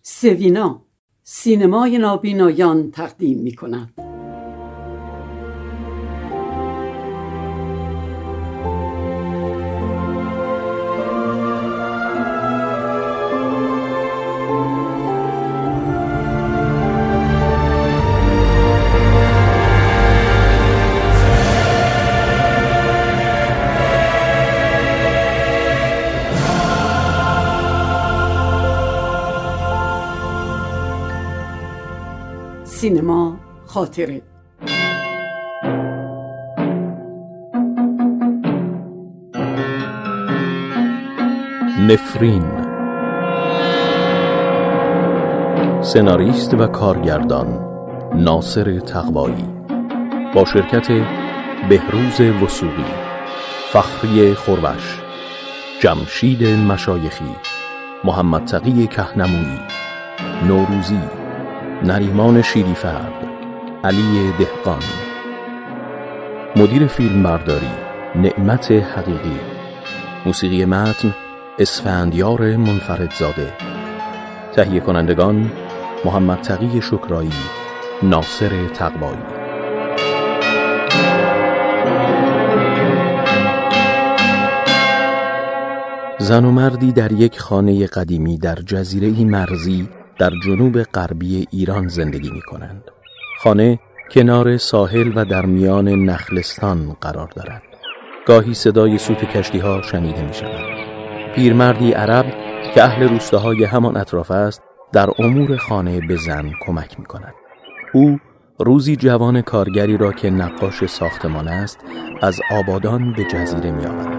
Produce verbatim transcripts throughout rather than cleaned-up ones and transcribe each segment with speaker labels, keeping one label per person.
Speaker 1: سوینا سینمای نابینایان تقدیم می کند. سینما خاطره.
Speaker 2: نفرین. سناریست و کارگردان ناصر تقوایی با شرکت بهروز وثوقی، فخری خورش، جمشید مشایخی، محمد تقی کهنمویی، نوروزی، نریمان شیریفرد، علی دهقان. مدیر فیلمبرداری نعمت حقیقی. موسیقی متن اسفندیار منفردزاده. تهیه کنندگان محمد تقی شکرایی، ناصر تقوایی. زن و مردی در یک خانه قدیمی در جزیره‌ای مرزی در جنوب غربی ایران زندگی می کنند. خانه کنار ساحل و در میان نخلستان قرار دارد. گاهی صدای سوت کشتی ها شنیده می شود. پیرمردی عرب که اهل روستاهای همان اطراف است در امور خانه به زن کمک می کند. او روزی جوان کارگری را که نقاش ساختمان است از آبادان به جزیره می آورد.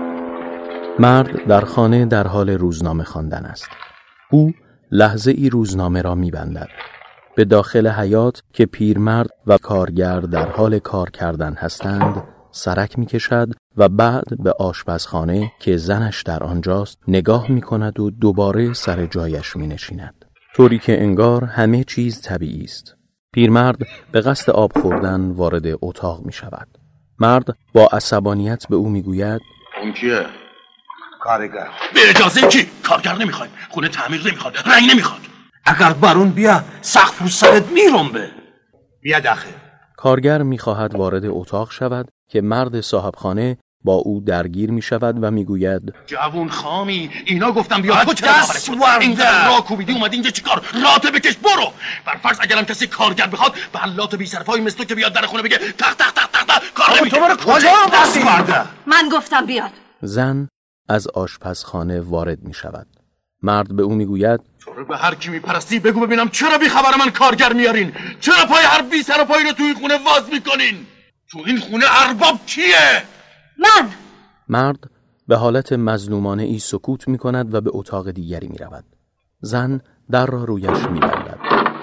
Speaker 2: مرد در خانه در حال روزنامه خواندن است. او لحظه ای روزنامه را می بندد. به داخل حیاط که پیرمرد و کارگر در حال کار کردن هستند سرک می کشد و بعد به آشپزخانه که زنش در آنجاست نگاه می کند و دوباره سر جایش می نشیند. طوری که انگار همه چیز طبیعی است. پیرمرد به قصد آب خوردن وارد اتاق می شود. مرد با عصبانیت به او می گوید
Speaker 3: اون کیه؟ کارگر.
Speaker 4: به اجازه کی؟ کارگر نمیخوایم، خونه تعمیر نمیخواد، رنگ نمیخواد.
Speaker 3: اگر بارون بیا سقف رو سرت میرنبه. بیا داخل.
Speaker 2: کارگر میخواهد وارد اتاق شود که مرد صاحب خانه با او درگیر میشود و میگوید
Speaker 4: جوون خامی اینا گفتم بیا تو چرا باورت؟ اینقدر راه کوبیدی اومدی اینجا چیکار؟ رات بکش برو. بر فرض اگرم کسی کارگر بخواد به حلات بی صرفای مثل تو که بیاد در خونه بگه تق تق تق تق کار نمیکنه.
Speaker 3: تو برو کجا بردی؟
Speaker 5: من گفتم بیاد.
Speaker 2: زن از آشپزخانه وارد می شود. مرد به او می گوید
Speaker 4: تو به هر کی می پرستی بگو ببینم چرا بی خبر من کارگر میارین؟ چرا پای هر بی سر و پایی رو تو این خونه واز میکنین؟ تو این خونه ارباب کیه؟
Speaker 5: من.
Speaker 2: مرد به حالت مظلومانه ای سکوت می کند و به اتاق دیگری می رود. زن در را رویش می بندد.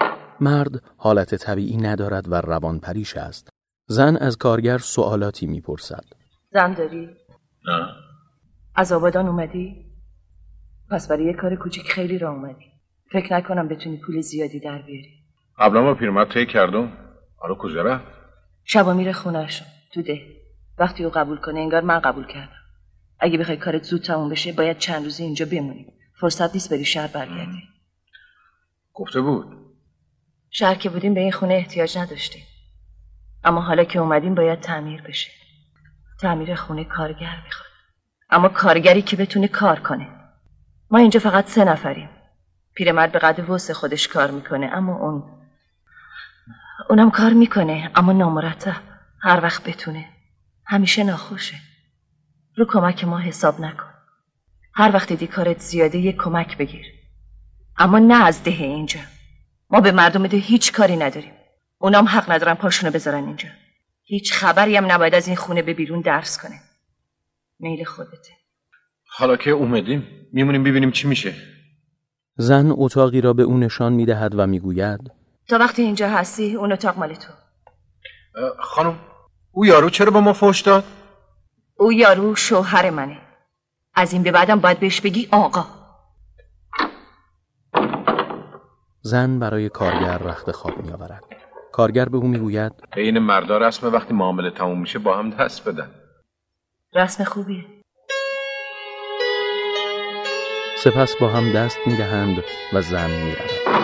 Speaker 2: مرد حالت طبیعی ندارد و روان پریش است. زن از کارگر سوالاتی می پرسد.
Speaker 6: زن داری؟
Speaker 4: نه.
Speaker 6: از آبادان اومدی؟ پس برای یه کار کوچیک خیلی راه اومدی. فکر نکنم بتونی پول زیادی در بیاری.
Speaker 3: قبلا با پیرمرد طی کردم. حالا کجا رفت؟
Speaker 6: شبا میره خونه‌شون تو ده. وقتی او قبول کنه انگار من قبول کردم. اگه بخوای کارت زود تموم بشه باید چند روزی اینجا بمونی. فرصت نیست بری شهر برگردی.
Speaker 3: گفته بود.
Speaker 6: شهر که بودیم به این خونه احتیاج نداشتیم. اما حالا که اومدیم باید تعمیر بشه. تعمیر خونه کارگر میخواد. اما کارگری که بتونه کار کنه. ما اینجا فقط سه نفریم. پیرمرد به قد وسع خودش کار میکنه اما اون اونم کار میکنه اما نامرتب. هر وقت بتونه. همیشه ناخوشه. رو کمک ما حساب نکن. هر وقت دیدی کارت زیاده یک کمک بگیر. اما نه از ده اینجا. ما به مردم ده هیچ کاری نداریم. اونام حق ندارن پاشونو بذارن اینجا. هیچ خبری هم نباید از این خونه به بیرون درس کنه. میل خودته.
Speaker 3: حالا که اومدیم میمونیم ببینیم چی میشه.
Speaker 2: زن اتاقی را به او نشان میدهد و میگوید
Speaker 6: تا وقتی اینجا هستی اون اتاق مال تو.
Speaker 3: خانم او یارو چرا با ما فحش داد؟
Speaker 6: او یارو شوهر منه. از این به بعدم باید بهش بگی آقا.
Speaker 2: زن برای کارگر رخت خواب می آورد. کارگر به او می گوید
Speaker 3: این مردا رسمه وقتی معامله تموم میشه با هم دست بدن.
Speaker 6: رسم خوبیه.
Speaker 2: سپس با هم دست می‌دهند و زن می‌رود.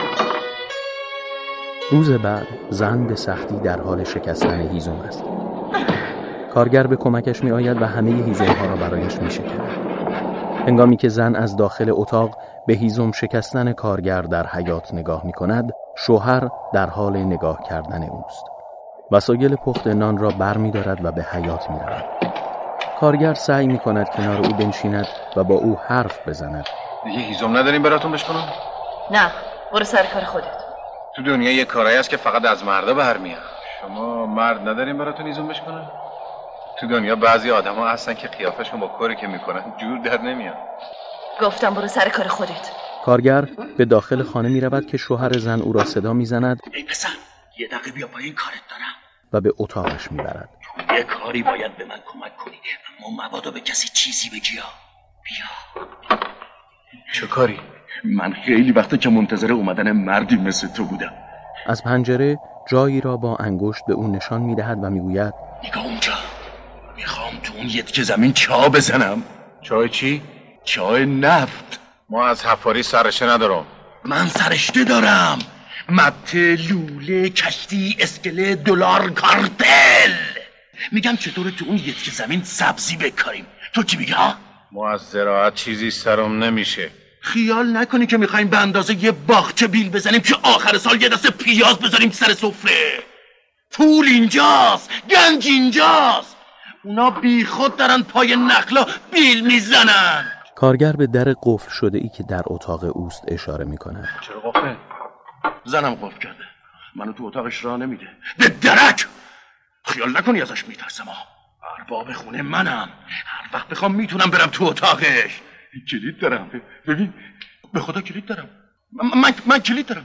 Speaker 2: روز بعد زن به سختی در حال شکستن هیزم است. کارگر به کمکش می‌آید و همه هیزم‌ها را برایش می‌شکند. هنگامی که زن از داخل اتاق به هیزم شکستن کارگر در حیاط نگاه می‌کند، شوهر در حال نگاه کردن اوست. وسایل پخت نان را بر می‌دارد و به حیاط می‌رود. کارگر سعی می‌کند کنار او بنشیند و با او حرف بزند.
Speaker 5: دیگه هیزم نداریم براتون بشکنم؟
Speaker 6: نه، برو سر کار خودت.
Speaker 5: تو دنیا یه کارایی هست که فقط از مردا برمیاد. شما مرد نداریم براتون هیزم بشکنم؟ تو دنیا بعضی آدما هستن که قیافشون با کاری که میکنن جور در نمیاد.
Speaker 6: گفتم برو سر کار خودت.
Speaker 2: کارگر به داخل خانه می‌رود که شوهر زن او را صدا می‌زند.
Speaker 4: ای پسر، یه دقیقه بیا پایین کارت دارم.
Speaker 2: و به اتاقش می‌برد.
Speaker 4: یه کاری باید به من کمک کنی، اما مبادا به کسی چیزی بگی. بیا.
Speaker 5: چه کاری؟
Speaker 4: من خیلی وقته که منتظر اومدن مردی مثل تو بودم.
Speaker 2: از پنجره جایی را با انگشت به اون نشان می‌دهد و میگوید
Speaker 4: نگاه اونجا. میخوام تو اون یتک زمین چا بزنم.
Speaker 5: چای چی؟
Speaker 4: چای نفت.
Speaker 5: ما از حفاری سرشته ندارم.
Speaker 4: من سرشته دارم. مت، لوله، کشتی، اسکله، دلار، کارتل. میگم چطور تو اون یتک زمین سبزی بکاریم. تو چی میگی ها؟
Speaker 5: ما از زراعت چیزی سرم نمیشه.
Speaker 4: خیال نکنی که میخوایم به اندازه یه باغچه بیل بزنیم که آخر سال یه دسته پیاز بذاریم سر سفره. پول اینجاست، گنج اینجاست. اونا بی خود دارن پای نخلا بیل میزنن.
Speaker 2: کارگر به در قفل شده ای که در اتاق اوست اشاره میکنه.
Speaker 4: چرا قفله؟ زنم قفل کرده. منو تو اتاقش راه نمیده. به درک. خیال نکنی ازش میترسم ها. ارباب خونه منم. هر وقت بخوام میتونم برم تو اتاقش. کلید دارم. ببین به خدا کلید دارم. من من, من کلید دارم.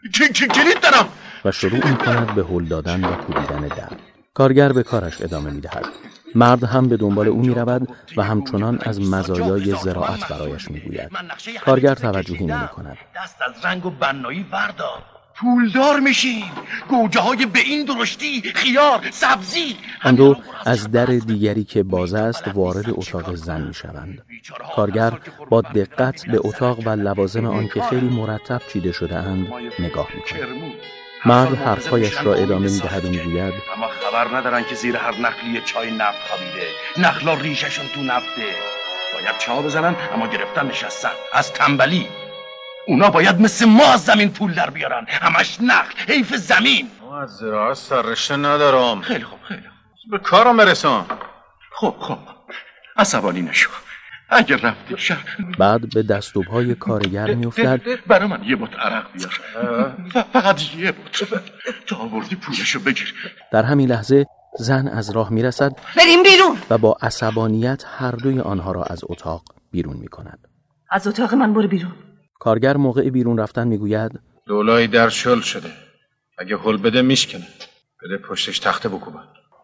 Speaker 4: کلید دارم.
Speaker 2: و شروع میکند به هل دادن و کوبیدن در. کارگر به کارش ادامه میدهد. مرد هم به دنبال او میرود و همچنان از مزایای زراعت برایش میگوید. کارگر توجهی نمیکند.
Speaker 4: دست از رنگ و بنایی وردار. پولدار میشیم. گوجه های به این درشتی، خیار، سبزی.
Speaker 2: آن دو از در دیگری که باز است وارد اتاق زن میشوند. کارگر با دقت به اتاق و لوازم آن که خیلی مرتب چیده شده اند نگاه میکند. مرد حرفهایش را ادامه میدهد و میگوید
Speaker 4: اما خبر ندارن که زیر هر نخلی چای نفت خوابیده. نخلا ریششون تو نفته. باید چا بزنن اما گرفتن نشستن از تنبلی. اونا باید مثل ما از زمین پول در بیارن. همش نخل، حیف زمین.
Speaker 5: ما از زراعت سررشته ندارم.
Speaker 4: خیلی خوب خیلی خوب.
Speaker 5: به کارم برسان.
Speaker 4: خب خب عصبانی نشو. اگر رفتی شهر.
Speaker 2: بعد به دست و پای کارگر میافتد.
Speaker 4: برای من یه بوت عرق بیار. فقط یه بوت. تا آوردی پولشو بگیر.
Speaker 2: در همین لحظه زن از راه میرسد.
Speaker 6: بریم بیرون.
Speaker 2: و با عصبانیت هر دوی آنها را از اتاق بیرون میکند.
Speaker 6: از اتاق من برو بیرون.
Speaker 2: کارگر موقع بیرون رفتن میگوید
Speaker 5: دولای در شل شده. اگه هل بده میشکنه. بده پشتش تخته بکوبن.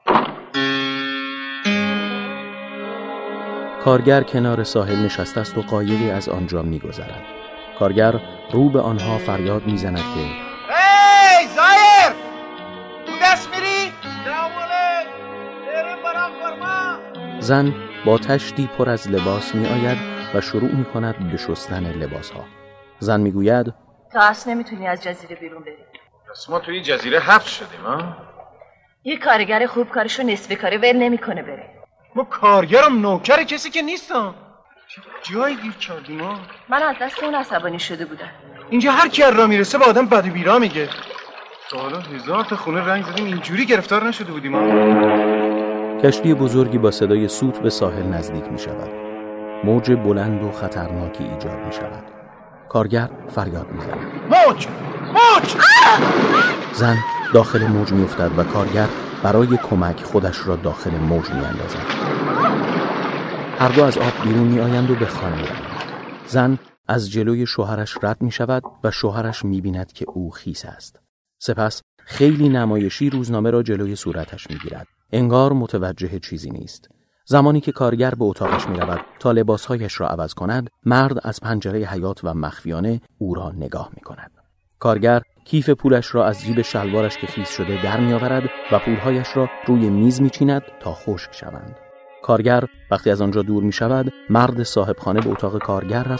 Speaker 2: کارگر کنار ساحل نشسته است و قایقی از آنجا میگذرد. کارگر رو به آنها فریاد میزند که
Speaker 3: هی زایر! تو دست میری؟ نمونه! بریم برام فرما!
Speaker 2: زن با تشتی پر از لباس می آید و شروع می کند به شستن لباس ها. زن می گوید
Speaker 6: تا اصلا نمیتونی از جزیره بیرون بری.
Speaker 5: پس ما توی جزیره حبس شدیم ها؟
Speaker 6: یه کارگر خوب کارشو نصف کاره ول نمیکنه بره.
Speaker 3: ما کارگرم نوکر کسی که نیستم. جایی گیر کردیم ها.
Speaker 6: من از دست اون عصبانی شده بودم.
Speaker 3: اینجا هر کی را میرسه با آدم بد و بیرا میگه. تا حالا هزار تا خونه رنگ زدیم اینجوری گرفتار نشده بودیم ها.
Speaker 2: کشتی بزرگی با صدای سوت به ساحل نزدیک می شود. موج بلند و خطرناکی ایجاد می شود. کارگر فریاد می زند.
Speaker 3: موج! موج!
Speaker 2: زن داخل موج می افتد و کارگر برای کمک خودش را داخل موج می اندازد. هر دو از آب بیرون می آیند و به خانه می روند. زن از جلوی شوهرش رد می شود و شوهرش می بیند که او خیس است. سپس خیلی نمایشی روزنامه را جلوی صورتش می گیرد. انگار متوجه چیزی نیست. زمانی که کارگر به اتاقش می رود تا لباسهایش را عوض کند، مرد از پنجره حیاط و مخفیانه او را نگاه می کند. کارگر کیف پولش را از جیب شلوارش که خیس شده در می آورد و پولهایش را روی میز می چیند تا خشک شوند. کارگر وقتی از آنجا دور می شود، مرد صاحب خانه به اتاق کارگر رفته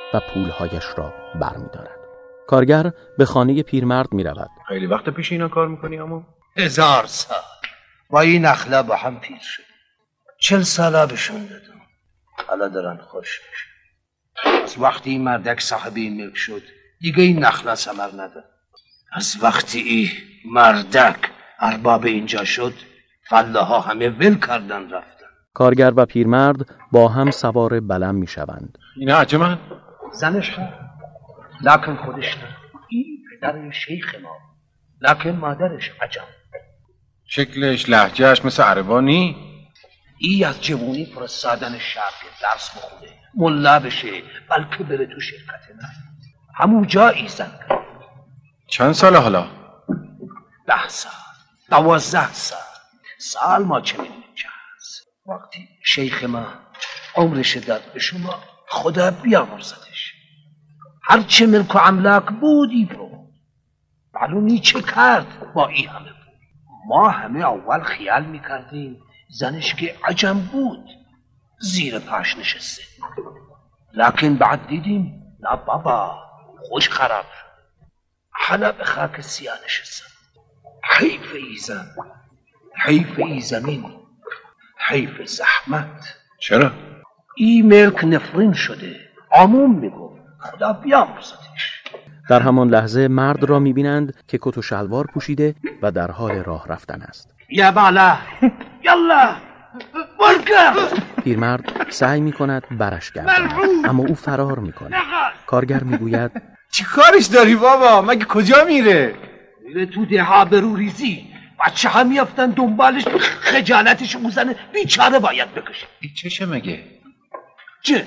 Speaker 2: و پولهایش را برمی‌دارد. کارگر به خانه پیرمرد می‌رود.
Speaker 5: خیلی وقت پیش اینا کار میکنی اما؟
Speaker 7: هزار سال با این اخلا با هم پیر شد. چل ساله بهشون دادم، حالا دارن خوش میشن. از وقتی این مردک صاحب این ملک شد دیگه این نخلا ثمر نداد. از وقتی این مردک ارباب اینجا شد فلاها همه ول کردن رفتن.
Speaker 2: کارگر و پیرمرد با هم سوار بلم میشوند.
Speaker 5: اینا عجمن؟
Speaker 7: زنش هم لکن خودش نه. این پدر شیخ ما، لکن مادرش عجم.
Speaker 5: شکلش لهجهش مثل عربانی؟
Speaker 7: ای از جوونی فرستادن شهر که درس بخونه، ملا بشه، بلکه بره تو شرکت نه. همون جا ایزن کرد.
Speaker 5: چند ساله حالا؟
Speaker 7: ده سال، دوازده سال. سال ما چه میدونیم چه هست. وقتی شیخ ما عمرش داد به شما، خدا بیامرزدش. هر چه ملک و املاک بودی برو. معلومی چه کرد با این همه بود. ما همه اول خیال میکردیم زنش که عجم بود زیر پاش نشسته، لکن بعد دیدیم نه بابا، خوش خراب شد. حالا به خاک سیاه نشستم. حیف ای زن، حیف ای زمین، حیف زحمت.
Speaker 5: چرا؟
Speaker 7: این ملک نفرین شده. عموم میگو خدا بیامرزدش.
Speaker 2: در همان لحظه مرد را میبینند که کت و شلوار پوشیده و در حال راه رفتن است.
Speaker 7: یا بالا، یلا برگرد.
Speaker 2: پیرمرد سعی میکند برش گرداند اما او فرار میکند. کارگر میگوید
Speaker 3: چی کارش داری بابا؟ مگه کجا میره؟
Speaker 7: میره تو ده برو ریزی. بچه ها میافتن دنبالش، خجالتش موزنه، بیچاره باید بکشه.
Speaker 5: این چشه مگه؟
Speaker 7: جن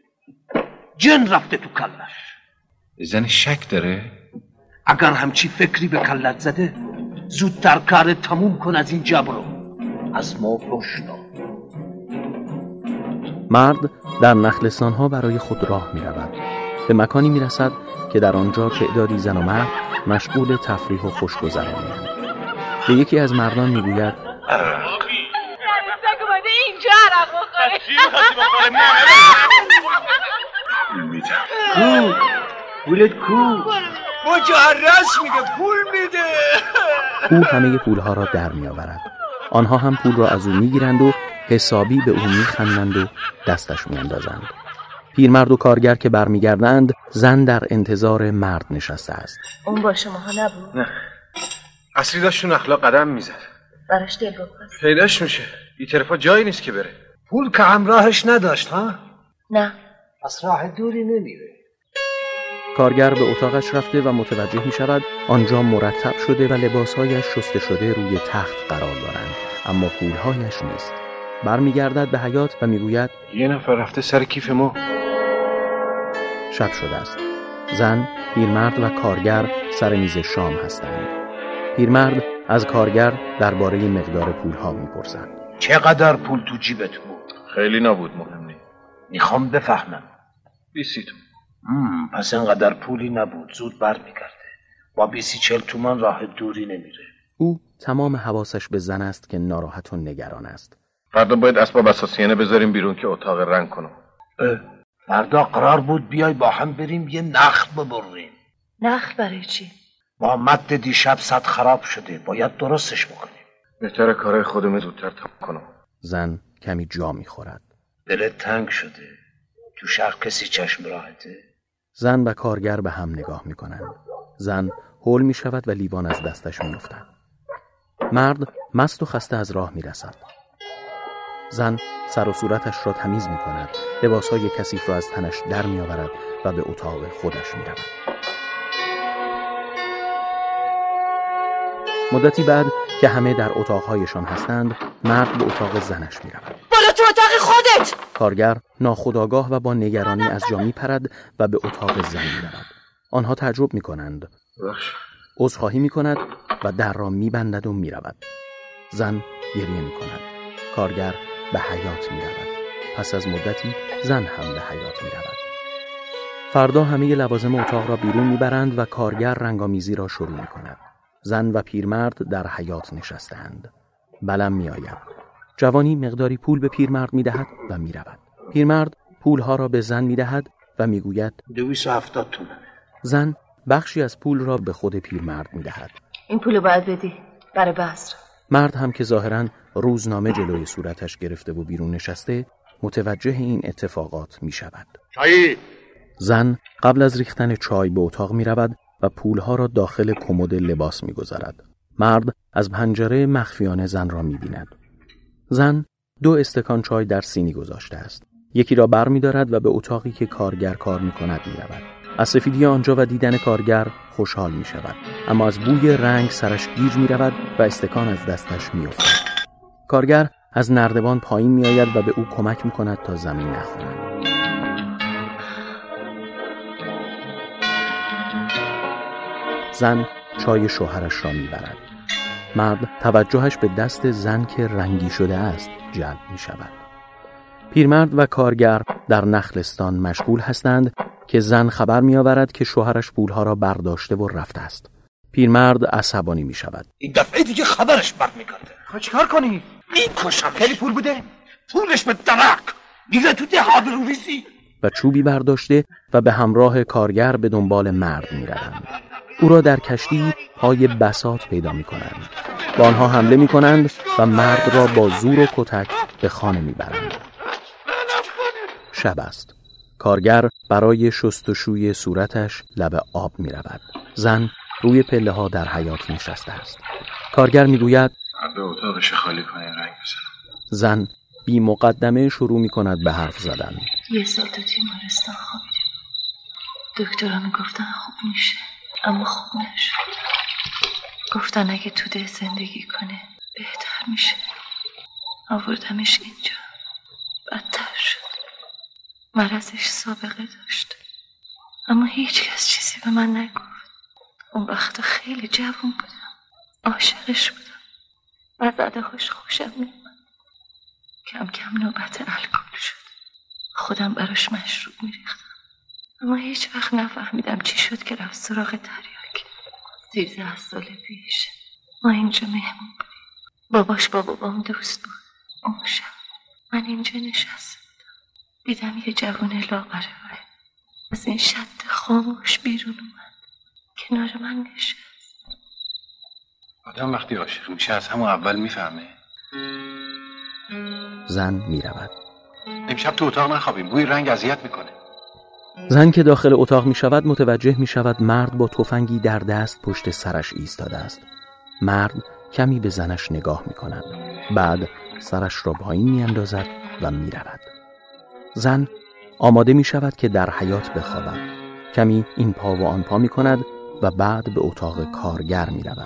Speaker 7: جن رفته تو کلش.
Speaker 5: زن شک داره؟
Speaker 7: اگر همچی فکری به کلت زده زودتر کار تموم کن، از اینجا برو، از ما بشنو.
Speaker 2: مرد در نخلستان‌ها برای خود راه می‌رود. به مکانی می‌رسد که در آنجا تعدادی زن و مرد مشغول تفریح و خوشگذرانی‌اند. به یکی از مردان می‌گوید
Speaker 6: اینجا عرق بخوره.
Speaker 7: کو پولت کو؟
Speaker 3: مجرس میگه پول میده.
Speaker 2: او همه پولها را در می‌آورد. آنها هم پول را از او می‌گیرند و حسابی به او می‌خندند و دستش می‌اندازند. پیرمرد و کارگر که برمیگردند، زن در انتظار مرد نشسته است.
Speaker 6: اون با شماها نبود؟
Speaker 5: نه، اصلی داشت تو نخلا قدم میزد.
Speaker 6: براش دل بخواست.
Speaker 5: پیداش میشه. این طرفا جایی نیست که بره.
Speaker 7: پول که همراهش نداشت ها؟
Speaker 6: نه.
Speaker 7: پس راه دوری نمیره.
Speaker 2: کارگر به اتاقش رفته و متوجه می شود آنجا مرتب شده و لباسهایش شسته شده روی تخت قرار دارند، اما پولهایش نیست. برمیگردد به حیاط و میگوید
Speaker 5: یه نفر رفته سر کیف ما.
Speaker 2: شب شده است. زن، پیرمرد و کارگر سر میز شام هستند. پیرمرد از کارگر درباره مقدار پولها میپرسد.
Speaker 7: چقدر پول تو جیبت بود؟
Speaker 5: خیلی نبود، مهم نیست.
Speaker 7: میخوام بفهمم.
Speaker 5: بیسی تومن.
Speaker 7: پس اینقدر پولی نبود، زود بر میگرده. با بیسی چل تومن راه دوری نمیره.
Speaker 2: او تمام حواسش به زن است که ناراحت و نگران است.
Speaker 5: فردا باید اسباب اساسیانه بذاریم بیرون که اتاق رنگ کنم.
Speaker 7: فردا قرار بود بیای با هم بریم یه نخل ببریم.
Speaker 6: نخل برای چی؟
Speaker 7: با مد دیشب صد خراب شده، باید درستش بکنیم.
Speaker 5: بهتره کارهای خودم زودتر تموم کنم.
Speaker 2: زن کمی جا میخورد.
Speaker 7: دلت تنگ شده؟ تو شهر کسی چشم راحته؟
Speaker 2: زن و کارگر به هم نگاه میکنند. زن هول میشود و لیوان از دستش میافتد. مرد مست و خسته از راه میرسد. زن سر و صورتش را تمیز میکند، لباسهای کثیف را از تنش در میآورد و به اتاق خودش میرود. مدتی بعد که همه در اتاقهایشان هستند، مرد به اتاق زنش میرود.
Speaker 6: برو تو اتاق خودت!
Speaker 2: کارگر ناخودآگاه و با نگرانی از جا میپرد و به اتاق زن میرود. آنها تعجب میکنند. عذرخواهی میکند و در را میبندد و میرود. زن گریه میکند. کارگر به حیاط میرود. پس از مدتی زن هم به حیاط میرود. فردا همه لوازم اتاق را بیرون میبرند و کارگر رنگامیزی را شروع میکند. زن و پیرمرد در حیاط نشستند. بلم میآید. جوانی مقداری پول به پیرمرد میدهد و میرود. پیرمرد پولها را به زن میدهد و میگوید
Speaker 7: دویست و هفتاد تومنه.
Speaker 2: زن بخشی از پول را به خود پیرمرد میدهد.
Speaker 6: این پولو باید بدی برای بذر.
Speaker 2: مرد هم که ظاهراً روزنامه جلوی صورتش گرفته و بیرون نشسته متوجه این اتفاقات می شود.
Speaker 4: چایی؟
Speaker 2: زن قبل از ریختن چای به اتاق می رود و پولها را داخل کمد لباس می گذارد. مرد از پنجره مخفیانه زن را می بیند. زن دو استکان چای در سینی گذاشته است. یکی را بر می دارد و به اتاقی که کارگر کار می کند می رود. از سفیدی آنجا و دیدن کارگر خوشحال می شود. اما از بوی رنگ سرش گیج می رود و استکان از دستش می افتد. کارگر از نردبان پایین می آید و به او کمک می کند تا زمین نخورد. زن چای شوهرش را می برد. مرد توجهش به دست زن که رنگی شده است جلب می شود. پیرمرد و کارگر در نخلستان مشغول هستند که زن خبر می آورد که شوهرش پولها را برداشته و رفته است. پیرمرد عصبانی می شود.
Speaker 7: این دفعه دیگه خبرش برمیگرده.
Speaker 3: خب چیکار کنی؟
Speaker 7: میکشم.
Speaker 3: خیلی پول بوده؟
Speaker 7: پولش به درک میره تو دهات رو ریزی.
Speaker 2: و چوبی برداشته و به همراه کارگر به دنبال مرد می روند. او را در کشتی پای بساط پیدا می کنند. با آنها حمله می کنند و مرد را با زور و کتک به خانه می برند. شب است. کارگر برای شستشوی صورتش لب آب می رود. زن روی پله ها در حیاط نشسته است. کارگر می گوید
Speaker 5: فردا اتاقش خالی کنه رنگ بزنم.
Speaker 2: زن بی مقدمه شروع می کند به حرف زدن.
Speaker 6: یه سال تو تیمارستان خوابیدم. دکترها می گفتن خوب میشه اما خوب نشد. گفتن اگه تو ده زندگی کنه بهتر میشه. آوردمش اینجا بدتر شد. مرضش سابقه داشت اما هیچ کس چیزی به من نگفت. اون وقت خیلی جوان بودم، عاشقش بودم و زده‌هاش خوشم میومد. کم کم نوبت الکل شد. خودم براش مشروب میریختم اما هیچ وقت نفهمیدم چی شد که رفت سراغ تریاک. سیزده سال پیش ما اینجا مهمون بودیم. باباش با بابام دوست بود. اون شب من اینجا نشسته دیدم یه جوون لاغره از این شط خاموش بیرون اومد. کنار من نشست.
Speaker 5: آدم وقتی عاشق میشه از همون اول میفهمه.
Speaker 2: زن میرود.
Speaker 5: امشب تو اتاق نخوابیم، بوی رنگ اذیت میکنه.
Speaker 2: زن که داخل اتاق می شود متوجه می شود مرد با تفنگی در دست پشت سرش ایستاده است. مرد کمی به زنش نگاه می کند. بعد سرش را پایین می اندازد و می رود. زن آماده می شود که در حیاط بخوابد. کمی این پا و آن پا می کند و بعد به اتاق کارگر می رود.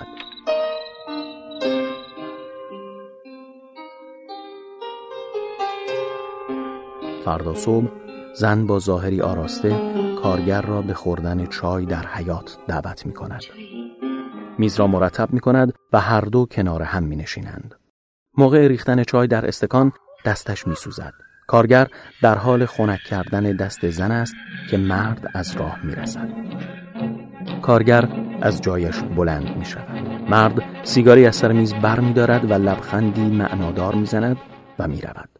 Speaker 2: فردا صبح زن با ظاهری آراسته کارگر را به خوردن چای در حیاط دعوت می کند. میز را مرتب می کند و هر دو کنار هم می نشینند. موقع ریختن چای در استکان دستش می سوزد. کارگر در حال خنک کردن دست زن است که مرد از راه می رسد. کارگر از جایش بلند می شود. مرد سیگاری از سر میز بر می دارد و لبخندی معنادار می زند و می رود.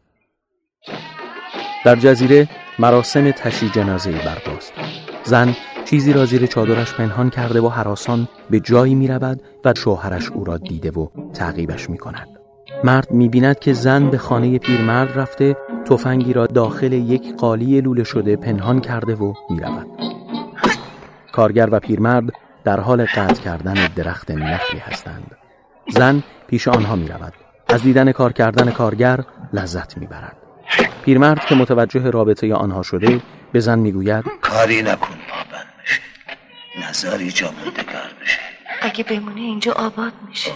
Speaker 2: در جزیره مراسم تشییع جنازه‌ای برپاست. زن چیزی را زیر چادرش پنهان کرده و هراسان به جایی می رود و شوهرش او را دیده و تعقیبش می کند. مرد می بیند که زن به خانه پیرمرد رفته تفنگی را داخل یک قالی لوله شده پنهان کرده و می رود. کارگر و پیرمرد در حال قطع کردن درخت نخلی هستند. زن پیش آنها می رود. از دیدن کار کردن کارگر لذت می برد. پیرمرد که متوجه رابطه آنها شده به زن میگوید
Speaker 7: کاری نکن آباد میشه، نظری جا موندگار بشه.
Speaker 6: اگه بمونه اینجا آباد میشه.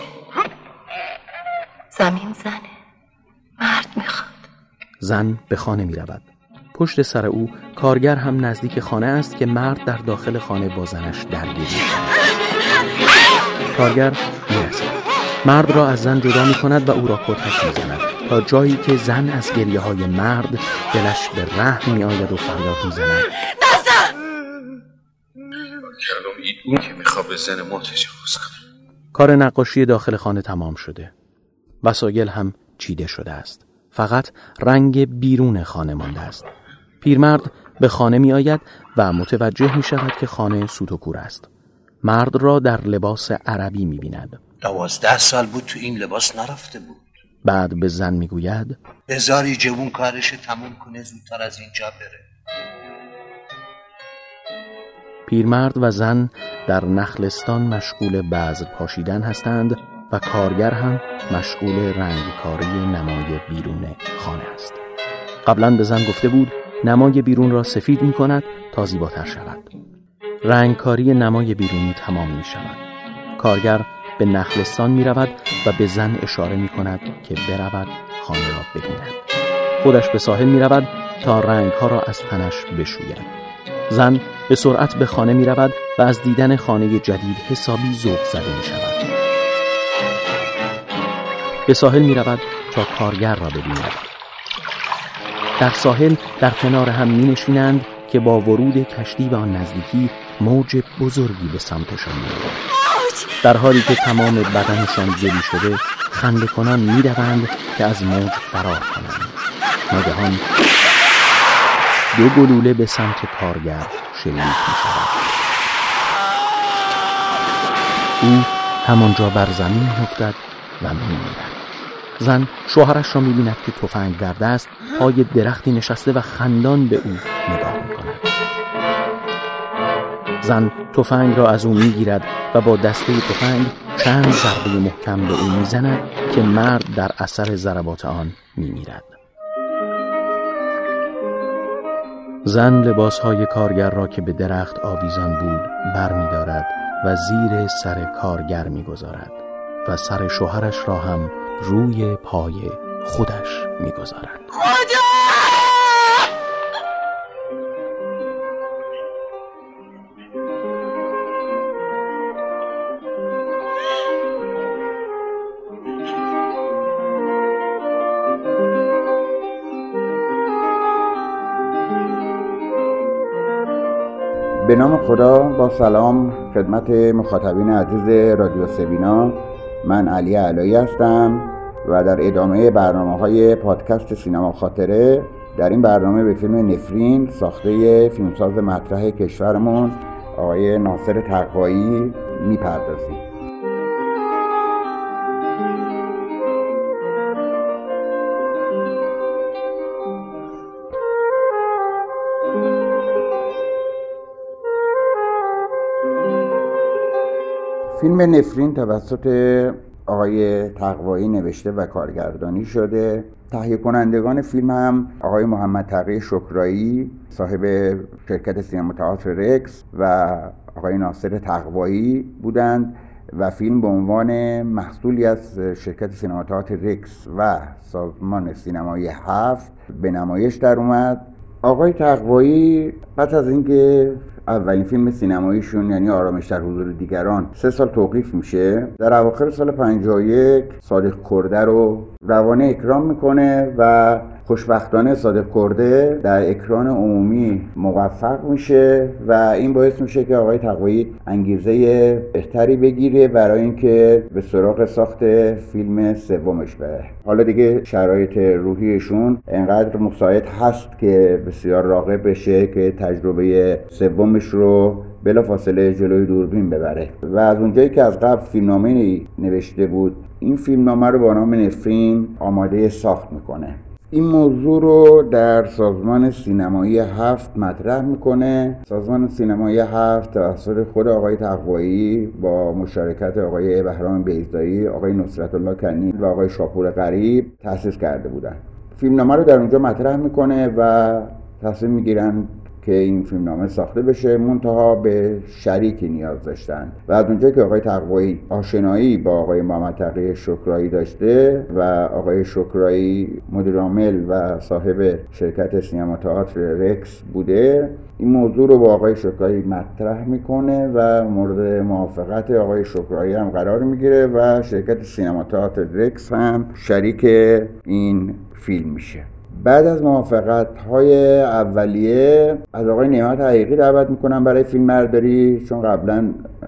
Speaker 6: زمین زنه، مرد میخواد.
Speaker 2: زن به خانه میرود. پشت سر او کارگر هم نزدیک خانه است که مرد در داخل خانه با زنش درگیری کارگر میرسد. مرد را از زن جدا می کند و او را کتک می زند تا جایی که زن از گریه های مرد دلش به رحم می آید و فریاد می زند
Speaker 6: نزن!
Speaker 5: کردم این اون که می خواب زن ما تجاوز کنه.
Speaker 2: کار نقاشی داخل خانه تمام شده. وسایل هم چیده شده است. فقط رنگ بیرون خانه مانده است. پیرمرد به خانه می آید و متوجه می شود که خانه سوت و کور است. مرد را در لباس عربی می بیند.
Speaker 7: دوازده سال بود تو این لباس نرفته بود.
Speaker 2: بعد به زن می گوید
Speaker 7: بذاری جوون کارش تموم کنه زودتر از اینجا بره.
Speaker 2: پیرمرد و زن در نخلستان مشغول بذر پاشیدن هستند و کارگر هم مشغول رنگکاری نمای بیرون خانه است. قبلا به زن گفته بود نمای بیرون را سفید می کند تا زیباتر شود. رنگکاری نمای بیرونی تمام می شود. کارگر به نخلستان می رود و به زن اشاره می کند که برود خانه را ببیند. خودش به ساحل می رود تا رنگها را از تنش بشوید. زن به سرعت به خانه می رود و از دیدن خانه جدید حسابی ذوق زده می شود. به ساحل می رود تا کارگر را ببیند. در ساحل در کنار هم می نشینند که با ورود کشتی به آن نزدیکی موج بزرگی به سمتشان می رود. در حالی که تمام بدنشان جلی شده خنده کنان می دوند که از موج فرار کنند. ناگهان دو گلوله به سمت کارگر شلیک می شود. او همانجا بر زمین افتد و می میرد. زن شوهرش را می بیند که تفنگ در دست پای درختی نشسته و خندان به او نگاه می کند. زن تفنگ را از او می گیرد و با دسته تفنگ چند ضربه محکم به او می زند که مرد در اثر ضربات آن می میرد. زن لباسهای کارگر را که به درخت آویزان بود بر می دارد و زیر سر کارگر می گذارد و سر شوهرش را هم روی پای خودش می گذارد.
Speaker 8: به نام خدا، با سلام خدمت مخاطبین عزیز رادیو سبینا. من علی علایی هستم و در ادامه برنامه‌های پادکست سینما خاطره در این برنامه به فیلم نفرین ساخته فیلمساز مطرح کشورمون آقای ناصر تقوایی میپردازیم. فیلم نفرین توسط آقای تقوایی نوشته و کارگردانی شده. تهیه کنندگان فیلم هم آقای محمد تقی شکرایی صاحب شرکت سینما تئاتر رکس و آقای ناصر تقوایی بودند و فیلم به عنوان محصولی از شرکت سینما تئاتر رکس و سازمان سینمایی هفت به نمایش در اومد. آقای تقوایی بعد از اینکه اولین فیلم سینماییشون یعنی آرامش در حضور دیگران سه سال توقیف میشه، در اواخر سال پنجاه و یک صادق کرده رو روانه اکرام میکنه و خوشبختانه صادق کرده در اکران عمومی موفق میشه و این باعث میشه که آقای تقوایی انگیزه بهتری بگیره برای اینکه به سراغ ساخت فیلم سومش بره. حالا دیگه شرایط روحیشون انقدر مساعد هست که بسیار راغب بشه که تجربه سومش رو بلافاصله جلوی دوربین ببره و از اونجایی که از قبل فیلمنامه نوشته بود این فیلمنامه رو با نام نفرین آماده ساخت میکنه. این موضوع رو در سازمان سینمایی هفت مطرح میکنه. سازمان سینمایی هفت توسط خود آقای تقوایی با مشارکت آقای بهرام بیضایی، آقای نصرت الله کنی و آقای شاپور غریب تأسیس کرده بودن. فیلمنامه رو در اونجا مطرح میکنه و تصمیم میگیرن که این فیلمنامه ساخته بشه، منتها به شریکی نیاز داشتن و از اونجایی که آقای تقوایی آشنایی با آقای محمد تقی شکرایی داشته و آقای شکرایی مدیر عامل و صاحب شرکت سینما تئاتر رکس بوده، این موضوع رو با آقای شکرایی مطرح میکنه و مورد موافقت آقای شکرایی هم قرار میگیره و شرکت سینما تئاتر رکس هم شریک این فیلم میشه. بعد از موافقت‌های اولیه از آقای نعمت حقیقی دعوت میکنم برای فیلم برداری، چون قبلا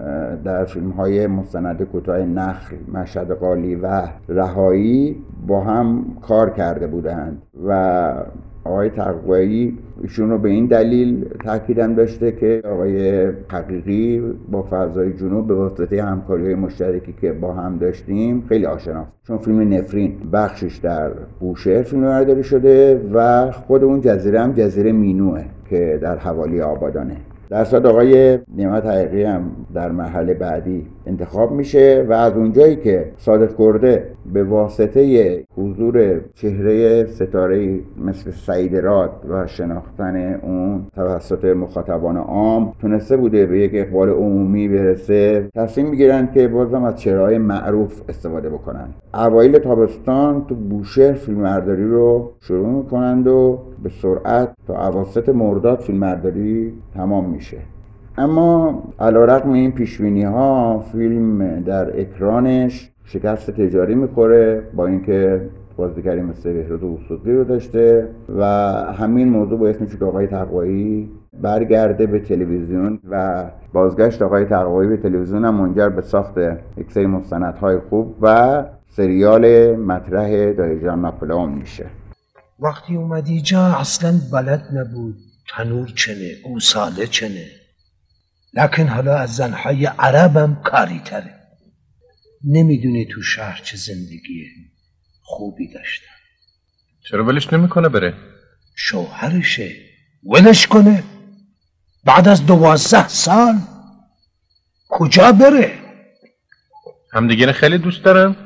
Speaker 8: در فیلم‌های مستند کوتاه نخل، مشهد قالی و رهایی با هم کار کرده بودند و آقای تقوایی ایشون رو به این دلیل تاکیدم داشته که آقای حقیقی با فضای جنوب به واسطه همکاری‌های مشترکی که با هم داشتیم خیلی آشناست، چون فیلم نفرین بخشش در بوشهر فیلمبرداری شده و خود اون جزیره هم جزیره مینوه که در حوالی آبادانه. در صد آقای نعمت حقیقی هم در مرحله بعدی انتخاب میشه و از اونجایی که صادق کرده به واسطه حضور چهره ستاره‌ای مثل سعید راد و شناختن اون توسط مخاطبان عام تونسته بوده به یک اقبال عمومی برسه، تصمیم میگیرن که بازم از چهره‌های معروف استفاده بکنن. اوایل تابستان تو بوشهر فیلمبرداری رو شروع میکنند و به سرعت تا اواسط مرداد فیلمبرداری تمام میشه. اما علیرغم این پیشبینی ها فیلم در اکرانش شکست تجاری میخوره، با اینکه بازیگری مثل بهروز وثوقی رو داشته و همین موضوع باعث میشه که آقای تقوایی برگرده به تلویزیون و بازگشت آقای تقوایی به تلویزیون هم منجر به ساخت یک سری مستندهای خوب و سریال مطرح دایجان ناپلئون میشه.
Speaker 7: وقتی اومدی جا اصلا بلد نبود تنور چنه، گوساله چنه، لکن حالا از زنهای عربم کاری تره. نمیدونی تو شهر چه زندگی خوبی داشتن.
Speaker 5: چرا ولش نمیکنه بره؟
Speaker 7: شوهرشه، ولش کنه؟ بعد از دوازده سال کجا بره؟
Speaker 5: همدیگه خیلی دوست دارن؟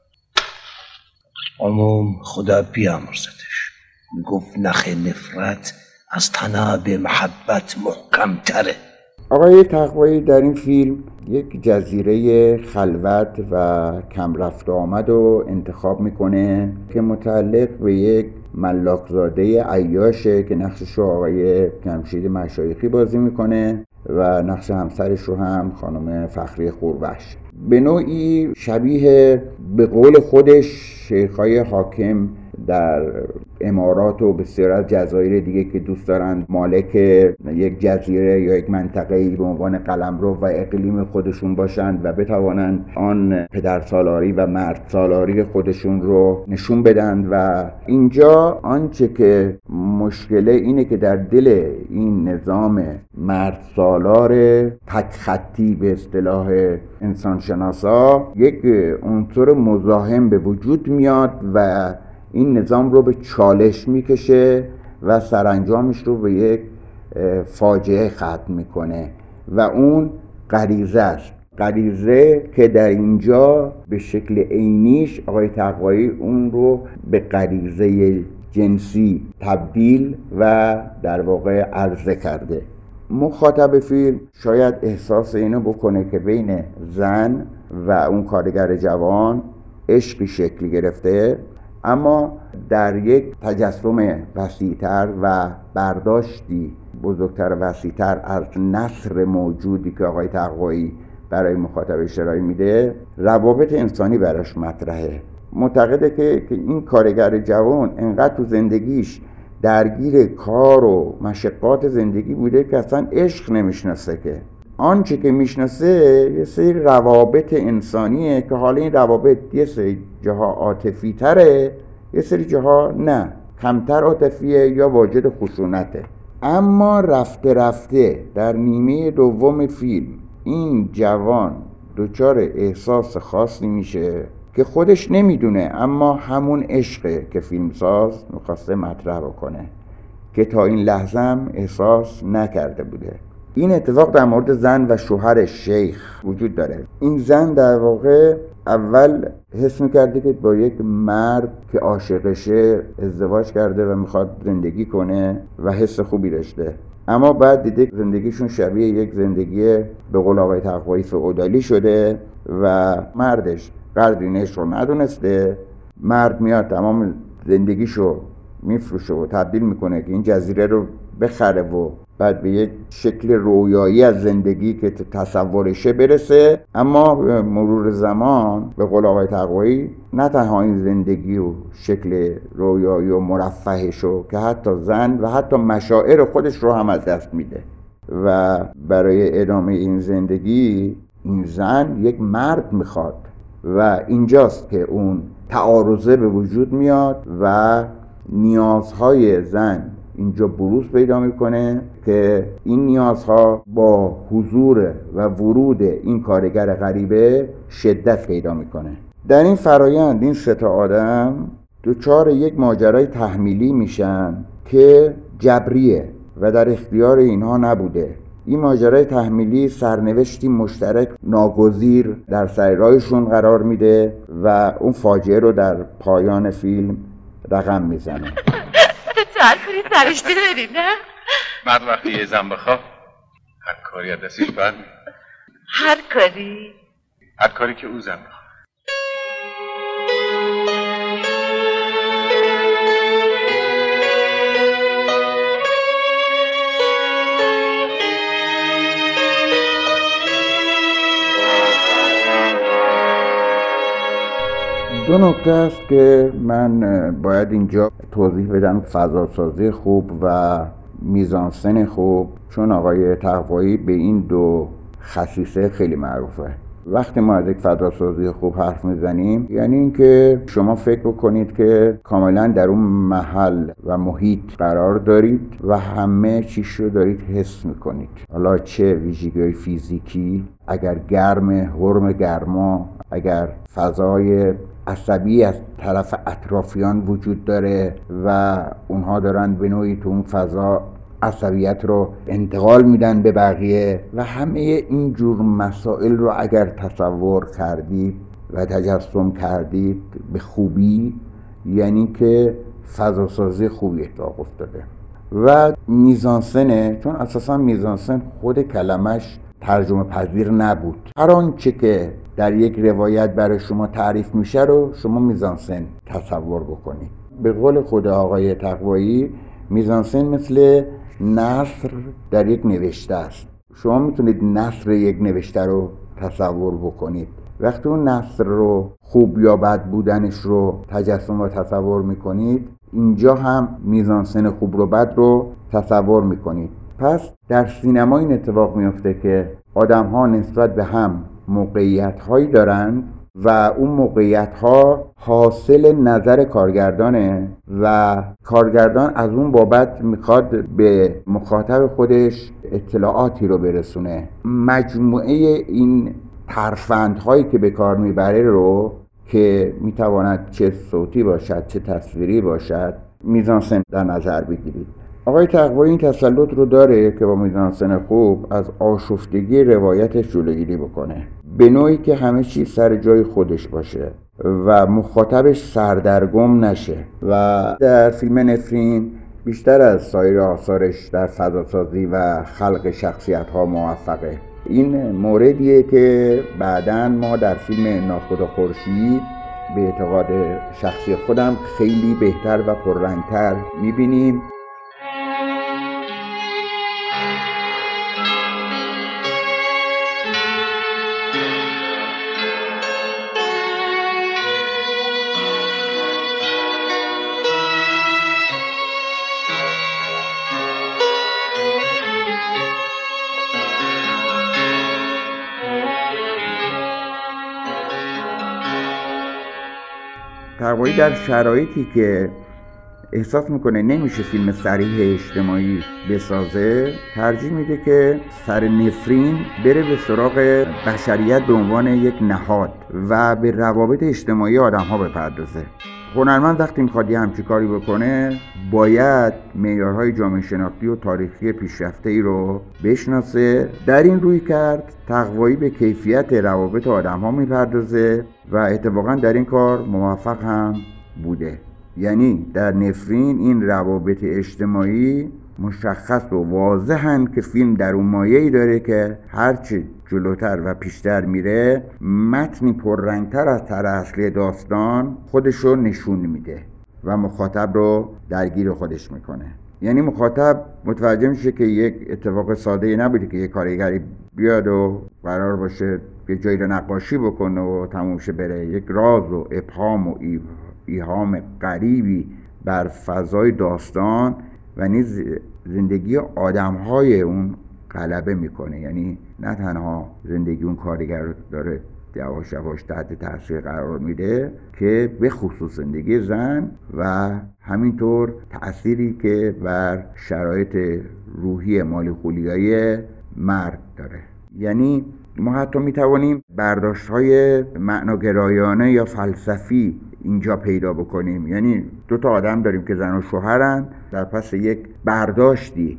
Speaker 7: عموم خدا بیامرزتش میگفت نخ نفرت از طناب محبت محکم تره.
Speaker 8: آقای تقوایی در این فیلم یک جزیره خلوت و کم رفت و آمد رو انتخاب میکنه که متعلق به یک ملاکزاده عیاشه که نقشش رو آقای جمشید مشایخی بازی میکنه و نقش همسرش رو هم خانم فخری خوربش. به نوعی شبیه به قول خودش شیخای حاکم در امارات و بسیار از جزایر دیگه که دوست دارن مالک یک جزیره یا یک منطقه‌ای به عنوان قلمرو و اقلیم خودشون باشند و بتوانند آن پدرسالاری و مرد سالاری خودشون رو نشون بدن. و اینجا آنچه که مشکله اینه که در دل این نظام مرد سالار تک خطی به اصطلاح انسانشناسا یک عنصر مزاحم به وجود میاد و این نظام رو به چالش میکشه و سرانجامش رو به یک فاجعه ختم میکنه و اون غریزه است. غریزه که در اینجا به شکل عینیش آقای تقوایی اون رو به غریزه جنسی تبدیل و در واقع عرضه کرده. مخاطب فیلم شاید احساس اینو بکنه که بین زن و اون کارگر جوان عشقی شکل گرفته، اما در یک تجسم وسیع‌تر و برداشتی بزرگتر و وسیع‌تر از نثر موجودی که آقای تقوایی برای مخاطبش ارائه میده، روابط انسانی براش مطرحه. معتقده که این کارگر جوان انقدر تو زندگیش درگیر کار و مشقات زندگی بوده که اصلا عشق نمیشناسه، که آنچه که میشناسه یه سری روابط انسانیه که حالا این روابط یه سری جاها عاطفی تره، یه سری جاها نه، کمتر عاطفیه یا واجد خشونته. اما رفته رفته در نیمه دوم فیلم این جوان دچار احساس خاصی میشه که خودش نمیدونه، اما همون عشقه که فیلمساز میخواسته مطرح بکنه که تا این لحظه هم احساس نکرده بوده. این اتفاق در مورد زن و شوهر شیخ وجود داره. این زن در واقع اول حس میکرده که با یک مرد که عاشقشه ازدواج کرده و میخواد زندگی کنه و حس خوبی داشته، اما بعد دیده زندگیشون شبیه یک زندگی به قول آقای تقوایی فئودالی شده و مردش قدرینش رو ندونسته. مرد میاد تمام زندگیشو میفروشه و تبدیل میکنه که این جزیره رو بخره و بعد به یک شکل رویایی از زندگی که تصورشه برسه. اما مرور زمان به قول آقای تقوایی نه تنها این زندگی و شکل رویایی و مرفهشو که حتی زن و حتی مشاعر خودش رو هم از دست میده و برای ادامه این زندگی این زن یک مرد میخواد و اینجاست که اون تعارضه به وجود میاد و نیازهای زن اینجا بروز پیدا میکنه که این نیازها با حضور و ورود این کارگر غریبه شدت پیدا میکنه. در این فرایند این سه تا آدم دچار یک ماجرای تحمیلی میشن که جبریه و در اختیار اینها نبوده. این ماجرای تحمیلی سرنوشتی مشترک ناگزیر در سر راهشون قرار میده و اون فاجعه رو در پایان فیلم رقم میزنه.
Speaker 6: تو هر کاری سرش داری نه؟
Speaker 5: مرد وقتی یه زن بخواه هر کاری از دستش بر میاد.
Speaker 6: هر کاری؟
Speaker 5: هر کاری که او زن بخواه.
Speaker 8: دو نکته است که من باید اینجا توضیح بدم. فضاسازی خوب و میزانسن خوب، چون آقای تقوایی به این دو خصیصه خیلی معروفه. وقتی ما از یک فضاسازی خوب حرف میزنیم یعنی اینکه شما فکر بکنید که کاملا در اون محل و محیط قرار دارید و همه چیش رو دارید حس میکنید، حالا چه ویژگی‌های فیزیکی، اگر گرم، حرم گرما، اگر فضای عصبی از طرف اطرافیان وجود داره و اونها دارن به نوعی تو اون فضا عصبیت رو انتقال میدن به بقیه و همه این جور مسائل رو اگر تصور کردید و تجسم کردید به خوبی، یعنی که فضاسازی خوبی اتفاق افتاده. و میزانسنه، چون اساسا میزانسن خود کلمش ترجمه پذیر نبود. هر آنچه که در یک روایت برای شما تعریف میشه رو شما میزانسن تصور بکنید. به قول خود آقای تقوایی میزانسن مثل نثر در یک نوشته است. شما میتونید نثر یک نوشته رو تصور بکنید. وقتی اون نثر رو خوب یا بد بودنش رو تجسم و تصور میکنید، اینجا هم میزانسن خوب رو بد رو تصور میکنید. پس در سینما این اتفاق میفته که آدم ها نسبت به هم موقعیت هایی دارند و اون موقعیت ها حاصل نظر کارگردانه و کارگردان از اون بابت میخواد به مخاطب خودش اطلاعاتی رو برسونه. مجموعه این ترفندهایی که به کار میبره رو که میتواند چه صوتی باشد چه تصویری باشد میزانسن در نظر بگیرید. آقای تقوایی این تسلط رو داره که با میزانسن خوب از آشفتگی روایتش جلوگیری بکنه، به نوعی که همه چیز سر جای خودش باشه و مخاطبش سردرگم نشه. و در فیلم نفرین بیشتر از سایر آثارش در فضاسازی و خلق شخصیت ها موفقه. این موردیه که بعداً ما در فیلم ناخدا خورشید به اعتقاد شخصی خودم خیلی بهتر و پررنگتر میبینیم. تقوایی در شرایطی که احساس میکنه نمیشه فیلم صریح اجتماعی بسازه، ترجیح میده که سر نفرین بره به سراغ بشریت به عنوان یک نهاد و به روابط اجتماعی آدم ها بپردازه. هنرمند وقتی میخواد یه همچین کاری بکنه باید معیارهای جامعه شناختی و تاریخی پیشرفته ای رو بشناسه. در این روی کرد تقوایی به کیفیت روابط آدم ها میپردازه و اتفاقا در این کار موفق هم بوده. یعنی در نفرین این روابط اجتماعی مشخص و واضحن که فیلم در اون مایه‌ای داره که هرچی جلوتر و پیشتر میره متنی پررنگتر از طرح اصلی داستان خودشو نشون میده و مخاطب رو درگیر خودش میکنه. یعنی مخاطب متوجه میشه که یک اتفاق ساده‌ای نبوده که یک کارگری بیاد و قرار باشه که جایی رو نقاشی بکنه و تموم شه بره. یک راز و ابهام و ایهام غریبی بر فضای داستان و نیز زندگی آدم‌های اون غلبه میکنه. یعنی نه تنها زندگی اون کارگر رو داره یواش یواش تحت تاثیر قرار میده که به خصوص زندگی زن و همینطور تأثیری که بر شرایط روحی مالیخولیای مرد داره. یعنی ما حتی میتوانیم برداشت‌های معناگرایانه یا فلسفی اینجا پیدا بکنیم. یعنی دو تا آدم داریم که زن و شوهرن، در پس یک برداشتی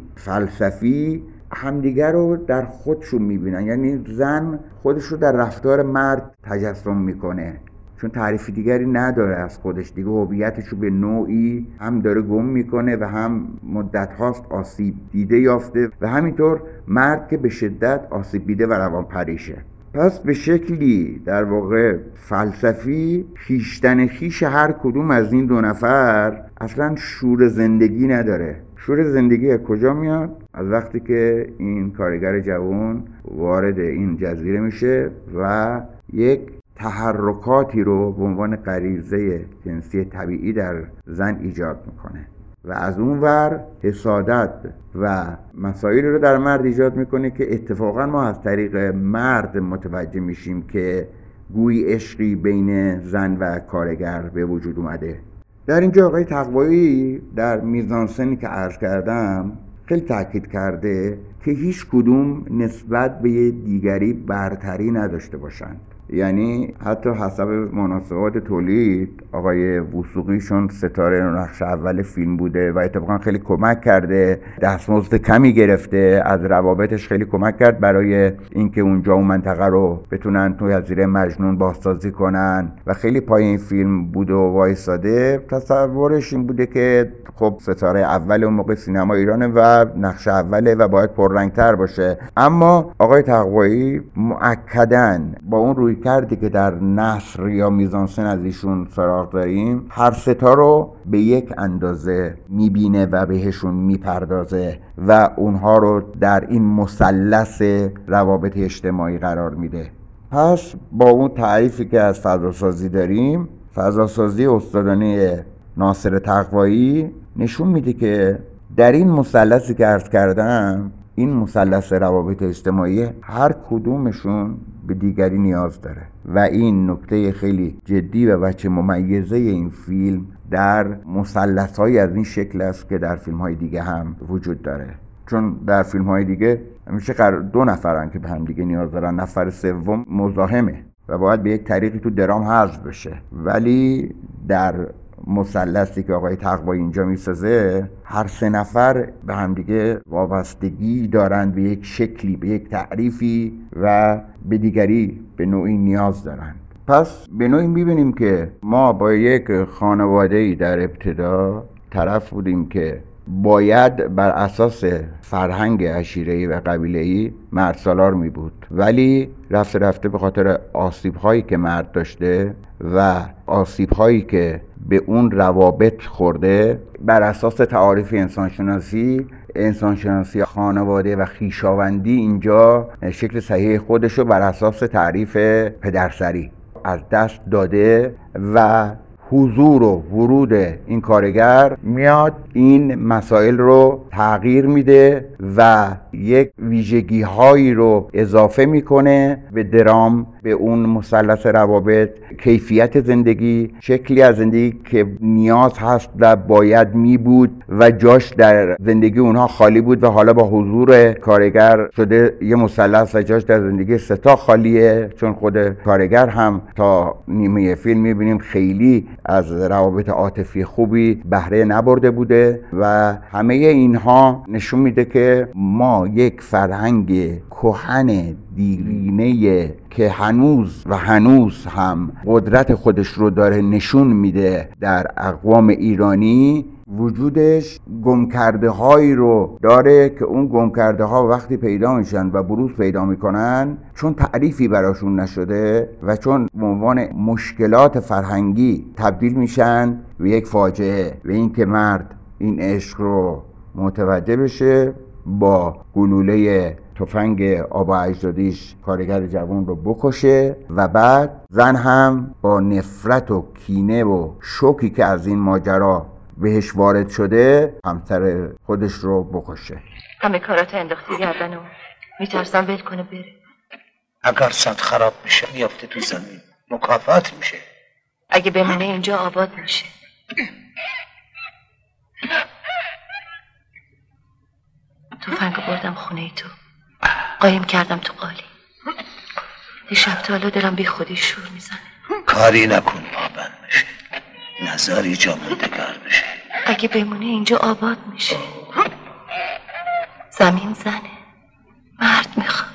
Speaker 8: فلسفی همدیگر رو در خودشون میبینن. یعنی زن خودش رو در رفتار مرد تجسم میکنه، چون تعریف دیگری نداره از خودش دیگه. هویتش رو به نوعی هم داره گم میکنه و هم مدت هاست آسیب دیده یافته و همینطور مرد که به شدت آسیب دیده و روان پریشه. پس به شکلی در واقع فلسفی خیشتن خیش هر کدوم از این دو نفر اصلا شور زندگی نداره. شور زندگی از کجا میاد؟ از وقتی که این کارگر جوان وارد این جزیره میشه و یک تحرکاتی رو به عنوان غریزه جنسی طبیعی در زن ایجاد میکنه و از اون ور حسادت و مسائلی رو در مرد ایجاد میکنه که اتفاقا ما از طریق مرد متوجه میشیم که گویی عشقی بین زن و کارگر به وجود اومده. در اینجا آقای تقوایی در میزانسنی که عرض کردم خیلی تاکید کرده که هیچ کدوم نسبت به دیگری برتری نداشته باشند. یعنی حتی حسب مناسبات تولید آقای وثوقیشون ستاره نقش اول فیلم بوده و اتفاقا خیلی کمک کرده، دستمزد کمی گرفته، از روابطش خیلی کمک کرد برای اینکه اونجا اون منطقه رو بتونن توی جزیره مجنون بازسازی کنن و خیلی پای این فیلم بوده و وایساده. تصورش این بوده که خب ستاره اول اون موقع سینما ایرانه و نقش اوله و باید پررنگتر باشه، اما آقای تقوایی مؤکداً با اون روی کردی که در نثر یا میزانسن از ایشون سراغ داریم هر ستا رو به یک اندازه میبینه و بهشون میپردازه و اونها رو در این مثلث روابط اجتماعی قرار میده. پس با اون تعریفی که از فضاسازی داریم، فضاسازی استادانه ناصر تقوایی نشون میده که در این مثلثی که عرض کردم، این مثلث روابط اجتماعی، هر کدومشون به دیگری نیاز داره و این نکته خیلی جدی و وجه ممیزه این فیلم در مثلث‌های از این شکل است که در فیلم‌های دیگه هم وجود داره. چون در فیلم‌های دیگه همیشه دو نفرن که به هم دیگه نیاز دارن، نفر سوم مزاحمه و باید به یک طریقی تو درام حذف بشه، ولی در مثلثی که آقای تقوایی اینجا میسازه هر سه نفر به هم دیگه وابستگی دارن به یک شکلی، به یک تعریفی و به دیگری به نوعی نیاز دارن. پس به نوعی میبینیم که ما با یک خانواده‌ای در ابتدا طرف بودیم که باید بر اساس فرهنگ عشیره‌ای و قبیله‌ای مرد سالار می بود، ولی رفته رفته به خاطر آسیب‌هایی که مرد داشته و آسیب‌هایی که به اون روابط خورده، بر اساس تعاریف انسانشناسی انسانشناسی خانواده و خویشاوندی اینجا شکل صحیح خودش رو بر اساس تعریف پدرسری از دست داده و حضور و ورود این کارگر میاد این مسائل رو تغییر میده و یک ویژگی هایی رو اضافه میکنه به درام، به اون مثلث روابط، کیفیت زندگی، شکلی از زندگی که نیاز هست و باید می بود و جاش در زندگی اونها خالی بود و حالا با حضور کارگر شده یه مثلث و جاش در زندگی ستا خالیه، چون خود کارگر هم تا نیمه فیلم میبینیم خیلی از روابط عاطفی خوبی بهره نبرده بوده و همه اینها نشون میده که ما یک فرهنگ کهن دیرینه که هنوز و هنوز هم قدرت خودش رو داره نشون میده در اقوام ایرانی، وجودش گم کرده هایی رو داره که اون گم کرده ها وقتی پیدا میشن و بروز پیدا میکنن، چون تعریفی براشون نشده و چون به عنوان مشکلات فرهنگی تبدیل میشن به یک فاجعه و این که مرد این عشق رو متوجه بشه، با گلوله تفنگ آبا اجدادیش کارگر جوان رو بکشه و بعد زن هم با نفرت و کینه و شوکی که از این ماجرا بهش وارد شده همسر خودش رو بکشه.
Speaker 6: همه کارات انداختی گردن و میترسم ول کنه بره.
Speaker 7: اگر سد خراب بشه میافته تو زمین، مکافات میشه.
Speaker 6: اگه بمونه اینجا آباد میشه. تفنگ بردم خونه تو، قایم کردم تو قالی. دیشب تا حالا دارم بی خودی شور میزنه.
Speaker 7: کاری نکن پابند میشه، نظری جا موندگار بشه.
Speaker 6: اگه بمونه اینجا آباد میشه. زمین زنه، مرد میخواد.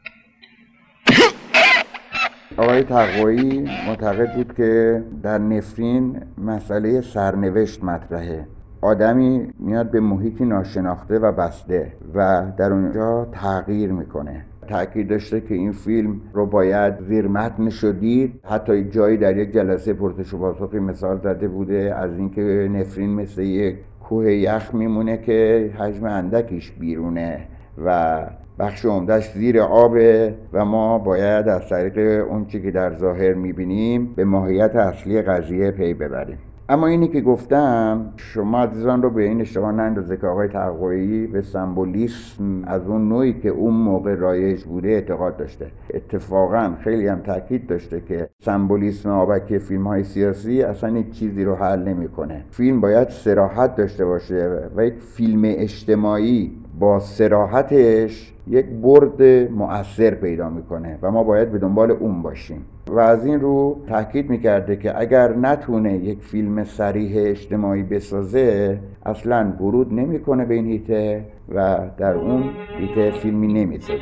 Speaker 8: آقای تقوایی معتقد بود که در نفرین مسئله سرنوشت مطرحه. آدمی میاد به محیطی ناشناخته و بسته و در اونجا تغییر میکنه. تأکید داشته که این فیلم رو باید زیر متنش رو دید. حتی جایی در یک جلسه پرسش و پاسخی مثال زده بوده از اینکه نفرین مثل یک کوه یخ میمونه که حجم اندکیش بیرونه و بخش عمده‌اش زیر آبه و ما باید از طریق اون چیزی که در ظاهر میبینیم به ماهیت اصلی قضیه پی ببریم. اما اینی که گفتم شما عزیزان رو به این اشتباه نندازه که آقای تقوایی به سمبولیسم از اون نوعی که اون موقع رایج بوده اعتقاد داشته. اتفاقا خیلی هم تاکید داشته که سمبولیسم آبکی فیلم های سیاسی اصلا یک چیزی رو حل نمیکنه. فیلم باید صراحت داشته باشه و یک فیلم اجتماعی با صراحتش یک برد مؤثر پیدا میکنه و ما باید به دنبال اون باشیم. و از این رو تاکید میکرده که اگر نتونه یک فیلم صریح اجتماعی بسازه اصلا ورود نمیکنه به این هیته و در اون هیته فیلمی نمیسازه.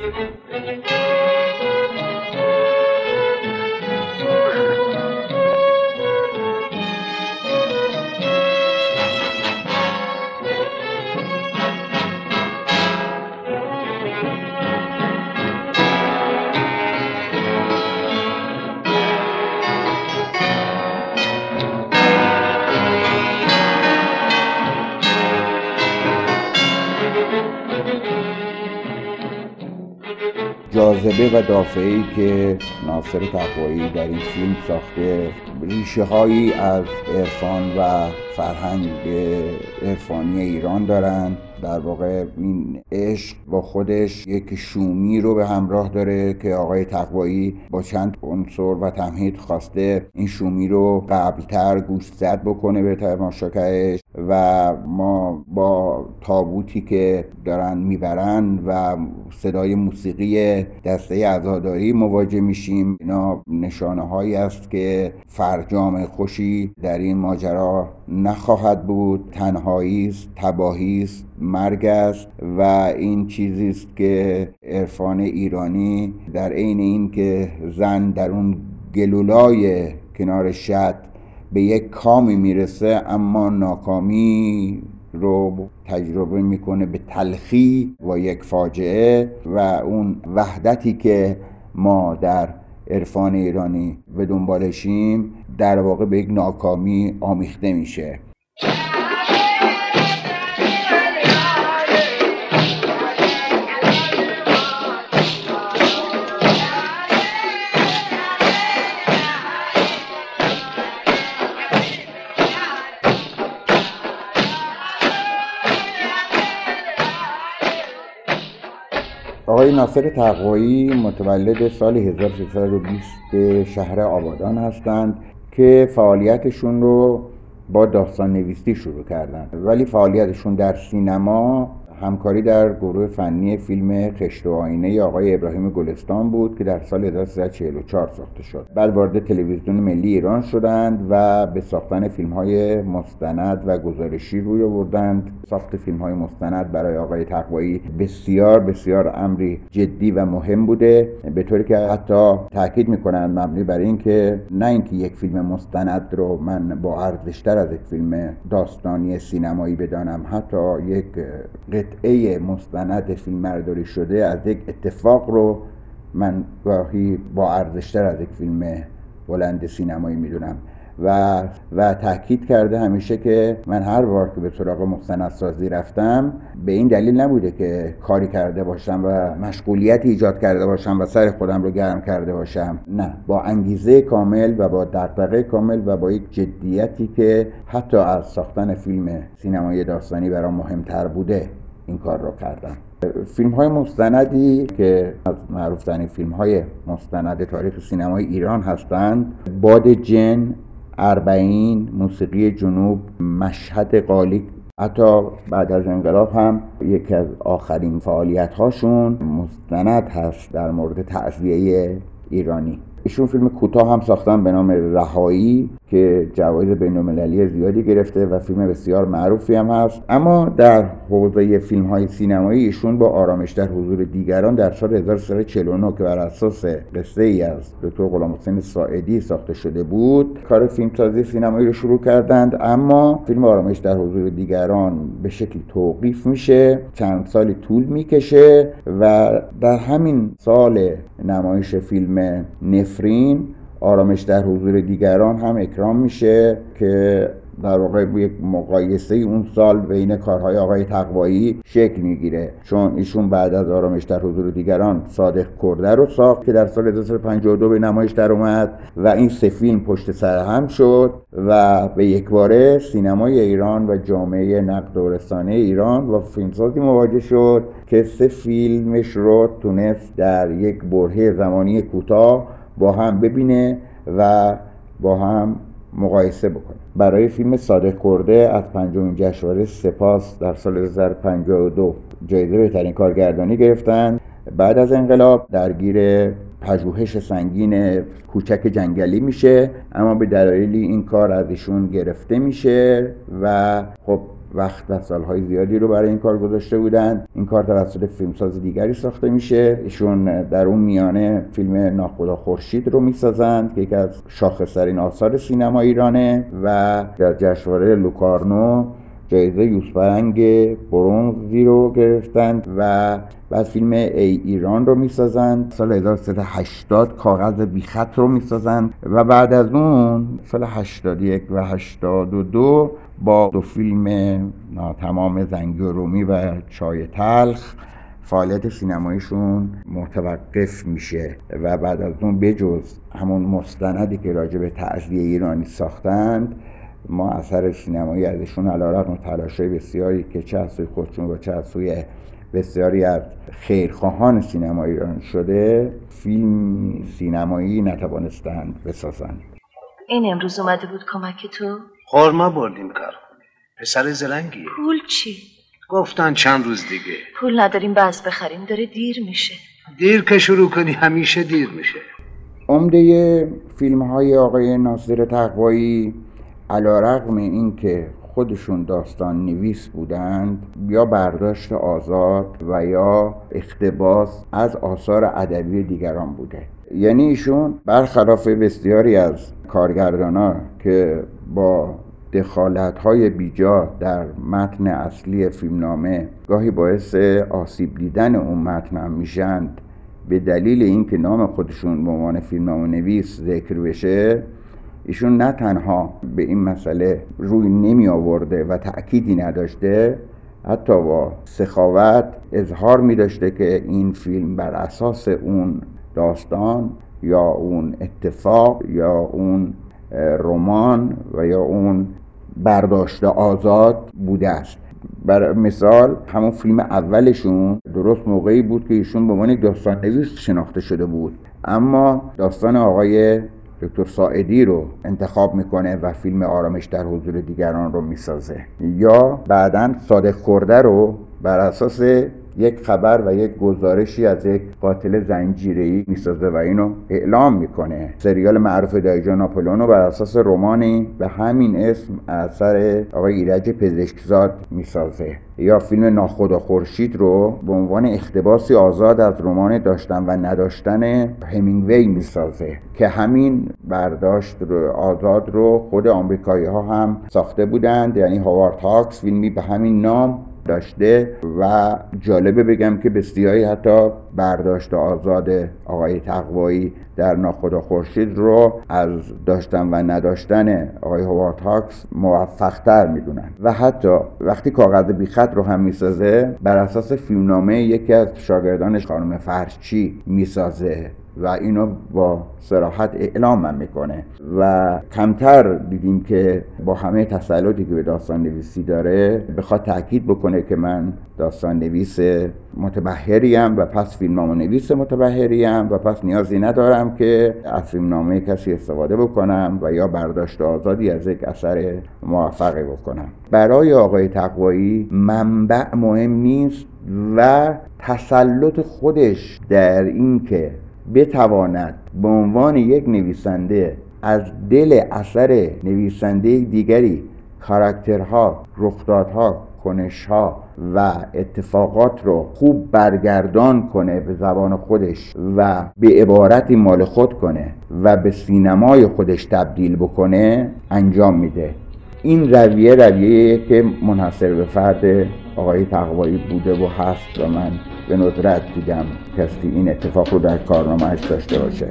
Speaker 8: جاذبه و دافعه‌ای که ناصر تقوایی در این فیلم ساخته ریشه هایی از عرفان و فرهنگ عرفانی ایران دارن. در واقع این عشق با خودش یک شومی رو به همراه داره که آقای تقوایی با چند عنصر و تمهید خواسته این شومی رو قبلتر گوشزد بکنه به تماشاگرش و ما با تابوتی که دارن میبرن و صدای موسیقی دسته عزاداری مواجه میشیم. اینا نشانه هایی است که فرجام خوشی در این ماجرا نخواهد بود. تنهایی است، تباهی است، مرگ است و این چیزی است که عرفان ایرانی در عین این که زن در اون گلولای کنار شط به یک کامی میرسه اما ناکامی رو تجربه میکنه به تلخی و یک فاجعه و اون وحدتی که ما در عرفان ایرانی به دنبالشیم در واقع به یک ناکامی آمیخته میشه. آقای ناصر تقوایی متولد سال هزار و سیصد و بیست شهر آبادان هستند که فعالیتشون رو با داستان نویسی شروع کردن، ولی فعالیتشون در سینما همکاری در گروه فنی فیلم خشت و آینه آقای ابراهیم گلستان بود که در سال هزار و سیصد و چهل و چهار ساخته شد. بعد وارد تلویزیون ملی ایران شدند و به ساختن فیلم‌های مستند و گزارشی روی آوردند. ساخت فیلم‌های مستند برای آقای تقوایی بسیار بسیار امری جدی و مهم بوده، به طوری که حتی تاکید می‌کنند مبنی بر این که نه اینکه یک فیلم مستند رو من با ارزش‌تر از یک فیلم داستانی سینمایی بدانم، حتی یک قطعه مستند فیلمبرداری شده از یک اتفاق رو من گاهی با ارزش‌تر از یک فیلم بلند سینمایی میدونم و و تاکید کرده همیشه که من هر بار که به سراغ مستندسازی رفتم به این دلیل نبوده که کاری کرده باشم و مشغولیت ایجاد کرده باشم و سر خودم رو گرم کرده باشم، نه، با انگیزه کامل و با دغدغه کامل و با یک جدیتی که حتی از ساختن فیلم سینمایی داستانی برام مهمتر بوده این کار رو کردم. فیلم های مستندی که از معروفترین فیلم های مستند تاریخ سینمای ایران هستند: باد جن، اربعین، موسیقی جنوب، مشهد قالیک، حتی بعد از انقلاب هم یکی از آخرین فعالیت هاشون مستند هست در مورد تعزیه ایرانی. ایشون فیلم کوتاه هم ساختن به نام رهایی که جوایز بین‌المللی زیادی گرفته و فیلم بسیار معروفی هم هست. اما در حوزه فیلم های سینمایی ایشون با آرامش در حضور دیگران در سال هزار و سیصد و چهل و نه که بر اساس قصه ای از دکتر غلامحسین ساعدی ساخته شده بود کار فیلمسازی سینمایی رو شروع کردند. اما فیلم آرامش در حضور دیگران به شکلی توقیف میشه، چند سال طول میکشه و در همین سال نمایش فیلم نفرین آرامش در حضور دیگران هم اکرام میشه که در واقع یک مقایسه اون سال بین کارهای آقای تقوایی شکل میگیره، چون ایشون بعد از آرامش در حضور دیگران صادق کرده رو ساخت که در سال هزار و سیصد و پنجاه و دو به نمایش در اومد و این سه فیلم پشت سر هم شد و به یک باره سینمای ایران و جامعه نقد و رسانه ایران با فیلمسازی مواجه شد که سه فیلمش رو تونست در یک برهه زمانی کوتاه با هم ببینه و با هم مقایسه بکنه. برای فیلم صادق کرده از پنجمین جشنواره سپاس در سال هزار و سیصد و پنجاه و دو جایزه بهترین کارگردانی گرفتن. بعد از انقلاب درگیر پژوهش سنگین کوچک جنگلی میشه، اما به دلایلی این کار از ایشون گرفته میشه و خب وقت و سالهای زیادی رو برای این کار گذاشته بودن. این کار توسط فیلمساز دیگری ساخته میشه. ایشون در اون میانه فیلم ناخدا خورشید رو میسازند که یکی از شاخص‌ترین آثار سینما ایرانه و در جشنواره لوکارنو جایزه یوسفرنگ برنزی رو گرفتند و بعد فیلم ای ایران رو میسازند. سال هزار و سیصد و هشتاد کاغذ بیخط رو میسازند و بعد از اون سال هشتاد و یک و هشتاد و دو با دو فیلم ناتمام زنگی و رومی و چای تلخ فعالیت سینماییشون متوقف میشه و بعد از اون بجز همون مستندی که راجع به تعزیه ایرانی ساختند ما اثر سینمایی ازشون علیرغم تلاش‌های بسیاری که چه از سوی خودشون و چه از سوی بسیاری از خیرخواهان سینما ایران شده فیلم سینمایی نتوانستند بسازند.
Speaker 6: این امروز اومده بود کمک تو؟
Speaker 7: خورما بردیم کار پسر زلنگیه.
Speaker 6: پول چی؟
Speaker 7: گفتن چند روز دیگه.
Speaker 6: پول نداریم بس بخریم، داره دیر میشه.
Speaker 7: دیر که شروع کنی همیشه دیر میشه.
Speaker 8: عمده فیلم های آقای ناصر تقوایی علیرغم این که خودشون داستان نویس بودند یا برداشت آزاد و یا اقتباس از آثار ادبی دیگران بوده. یعنی ایشون برخلاف بسیاری از کارگردانان که با دخالت‌های بیجا در متن اصلی فیلمنامه گاهی باعث آسیب دیدن اون متن هم میشند به دلیل اینکه نام خودشون به عنوان فیلمنامه نویس ذکر بشه، ایشون نه تنها به این مسئله روی نمی آورده و تأکیدی نداشته، حتی با سخاوت اظهار می داشته که این فیلم بر اساس اون داستان یا اون اتفاق یا اون رمان و یا اون برداشت آزاد بوده است. بر مثال همون فیلم اولشون درست موقعی بود که ایشون به عنوان یک داستان نویس شناخته شده بود، اما داستان آقای دکتر ساعدی رو انتخاب میکنه و فیلم آرامش در حضور دیگران رو میسازه. یا بعداً صادق کرده رو بر اساس یک خبر و یک گزارشی از یک قاتل زنجیره‌ای میسازه و اینو اعلام میکنه. سریال معروف دایجان ناپلئون رو بر اساس رمانی به همین اسم اثر آقای ایرج پزشکزاد میسازه. یا فیلم ناخدا خورشید رو به عنوان اقتباسی آزاد از رمان داشتن و نداشتن همینگوی میسازه که همین برداشت رو آزاد رو خود آمریکایی ها هم ساخته بودند، یعنی هاوارد هاکس فیلمی به همین نام داشته. و جالبه بگم که بسیاری حتی برداشت آزاد آقای تقوایی در ناخدا خورشید رو از داشتن و نداشتن آقای هاوارد هاکس موفق‌تر میدونن و حتی وقتی کاغذ بیخط رو هم میسازه بر اساس فیلمنامه یکی از شاگردانش خانم فرشچی میسازه و اینو با صراحت اعلام میکنه و کمتر دیدیم که با همه تسلطی که به داستان نویسی داره بخواد تاکید بکنه که من داستان نویس متبحریم و پس فیلمنامه نویس متبحریم و پس نیازی ندارم که از فیلمنامه کسی استفاده بکنم و یا برداشت آزادی از یک اثر موفقی بکنم. برای آقای تقوایی منبع مهم نیست و تسلط خودش در این که بتواند به عنوان یک نویسنده از دل اثر نویسنده دیگری کاراکترها، رخدادها، کنشها و اتفاقات رو خوب برگردان کنه به زبان خودش و به عبارتی مال خود کنه و به سینمای خودش تبدیل بکنه انجام میده. این رویه رویه که منحصر به فرد آقای تقوایی بوده و هست و من به ندرت دیدم کسی این اتفاق رو در کارنامه‌اش داشته باشه.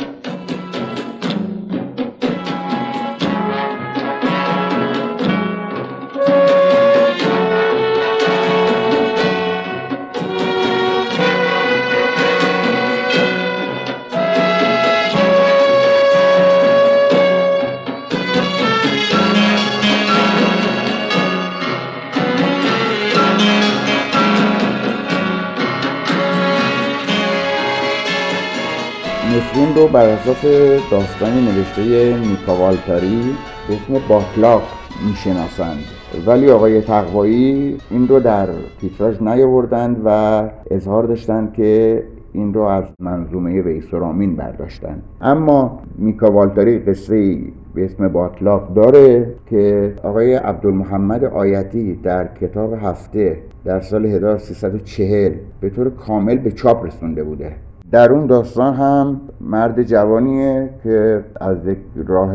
Speaker 8: نفرین رو بر اساس داستانی نوشته میکا والتاری به اسم باتلاق میشناسند، ولی آقای تقوایی این رو در تیتراژ نیاوردند و اظهار داشتند که این رو از منظومه ویسرامین برداشتن. اما میکا والتاری قصه به اسم باتلاق داره که آقای عبدالمحمد آیتی در کتاب هفته در سال هزار و سیصد و چهل به طور کامل به چاپ رسونده بوده. در اون داستان هم مرد جوانیه که از یک راه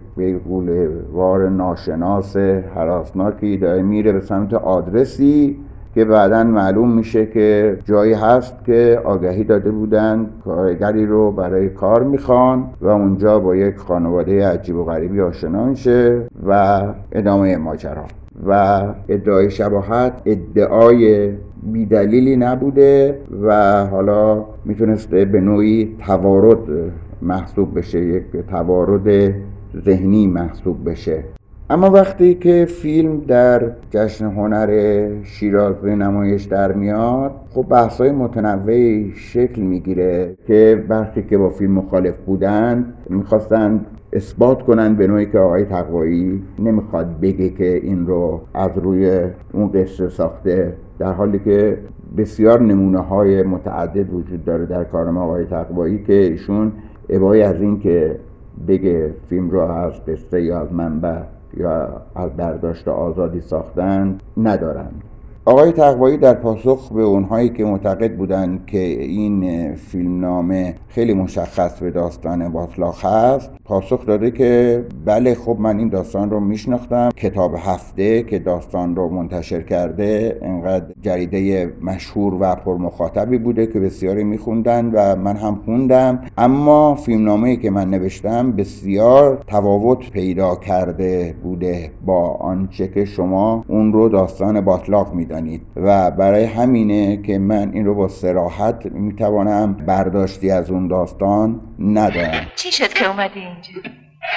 Speaker 8: بیغوله‌وار ناشناس هراسناکی داره میره به سمت آدرسی که بعداً معلوم میشه که جایی هست که آگهی داده بودن کارگری رو برای کار میخوان و اونجا با یک خانواده عجیب و غریبی آشنا میشه و ادامه ماجرا. و ادعای شباهت ادعای بیدلیلی نبوده و حالا میتونسته به نوعی توارد محسوب بشه، یک توارد ذهنی محسوب بشه. اما وقتی که فیلم در جشن هنر شیراز به نمایش در میاد، خب بحث‌های متنوعی شکل میگیره که برخی که با فیلم مخالف بودند میخواستن اثبات کنن به نوعی که آقای تقوایی نمیخواد بگه که این رو از روی اون قصه ساخته، در حالی که بسیار نمونه‌های متعدد وجود داره در کارنامه آقای تقوایی که ایشون ابایی از این که بگه فیلم رو از قصه یا از منبع یا از برداشت آزادی ساختن ندارند. آقای تقوایی در پاسخ به اونهایی که معتقد بودند که این فیلمنامه خیلی مشخص به داستان باتلاق هست پاسخ داده که بله، خب من این داستان رو میشناختم. کتاب هفته که داستان رو منتشر کرده انقدر جریده مشهور و پرمخاطبی بوده که بسیاری میخوندن و من هم خوندم، اما فیلمنامه‌ای که من نوشتم بسیار تفاوت پیدا کرده بوده با آنچه که شما اون رو داستان باتلاق میدونید و برای همینه که من این رو با صراحت میتوانم برداشتی از اون داستان ندارم.
Speaker 6: چی شد که اومدی اینجا؟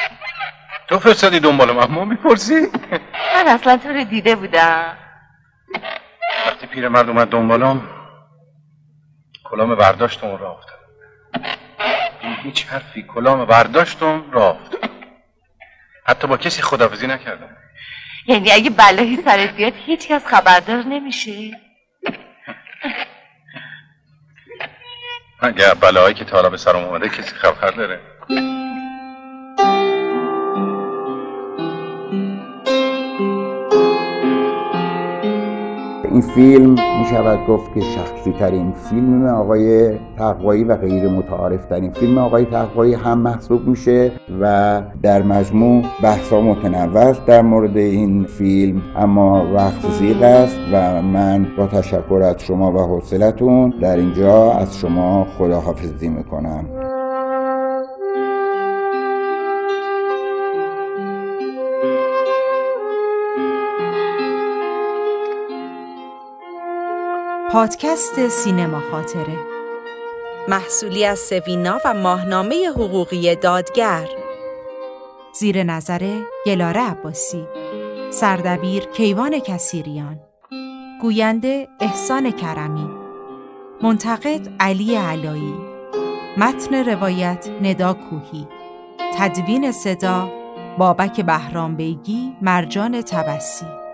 Speaker 5: تو فرستادی دنبال من، ما میپرسی؟
Speaker 6: من اصلا تو رو دیده بودم.
Speaker 5: وقتی پیرمرد اومد دنبالم کلام برداشتم راه افتادم. این هیچ حرفی، کلام برداشتم راه افتادم. حتی با کسی خداحافظی نکردم.
Speaker 6: یعنی اگه بلایی سرت بیاد هیچ کس خبردار نمیشه؟
Speaker 5: اگه بلایی که تا حالا به سرم اومده کسی خبر داره؟
Speaker 8: این فیلم می شود گفت که شخصی ترین فیلم آقای تقوایی و غیر متعارف ترین فیلم آقای تقوایی هم محسوب میشه و در مجموع بحثا متنوع است در مورد این فیلم، اما وقت زیاد است و من با تشکر از شما و حوصلتون در اینجا از شما خداحافظی میکنم.
Speaker 9: پادکست سینما خاطره، محصولی از سوینا و ماهنامه حقوقی دادگر.
Speaker 10: زیر نظر گلاره عباسی، سردبیر کیوان کثیریان، گوینده احسان کرمی، منتقد علی علایی، متن روایت ندا کوهی، تدوین صدا بابک بهرام بیگی، مرجان تبسی.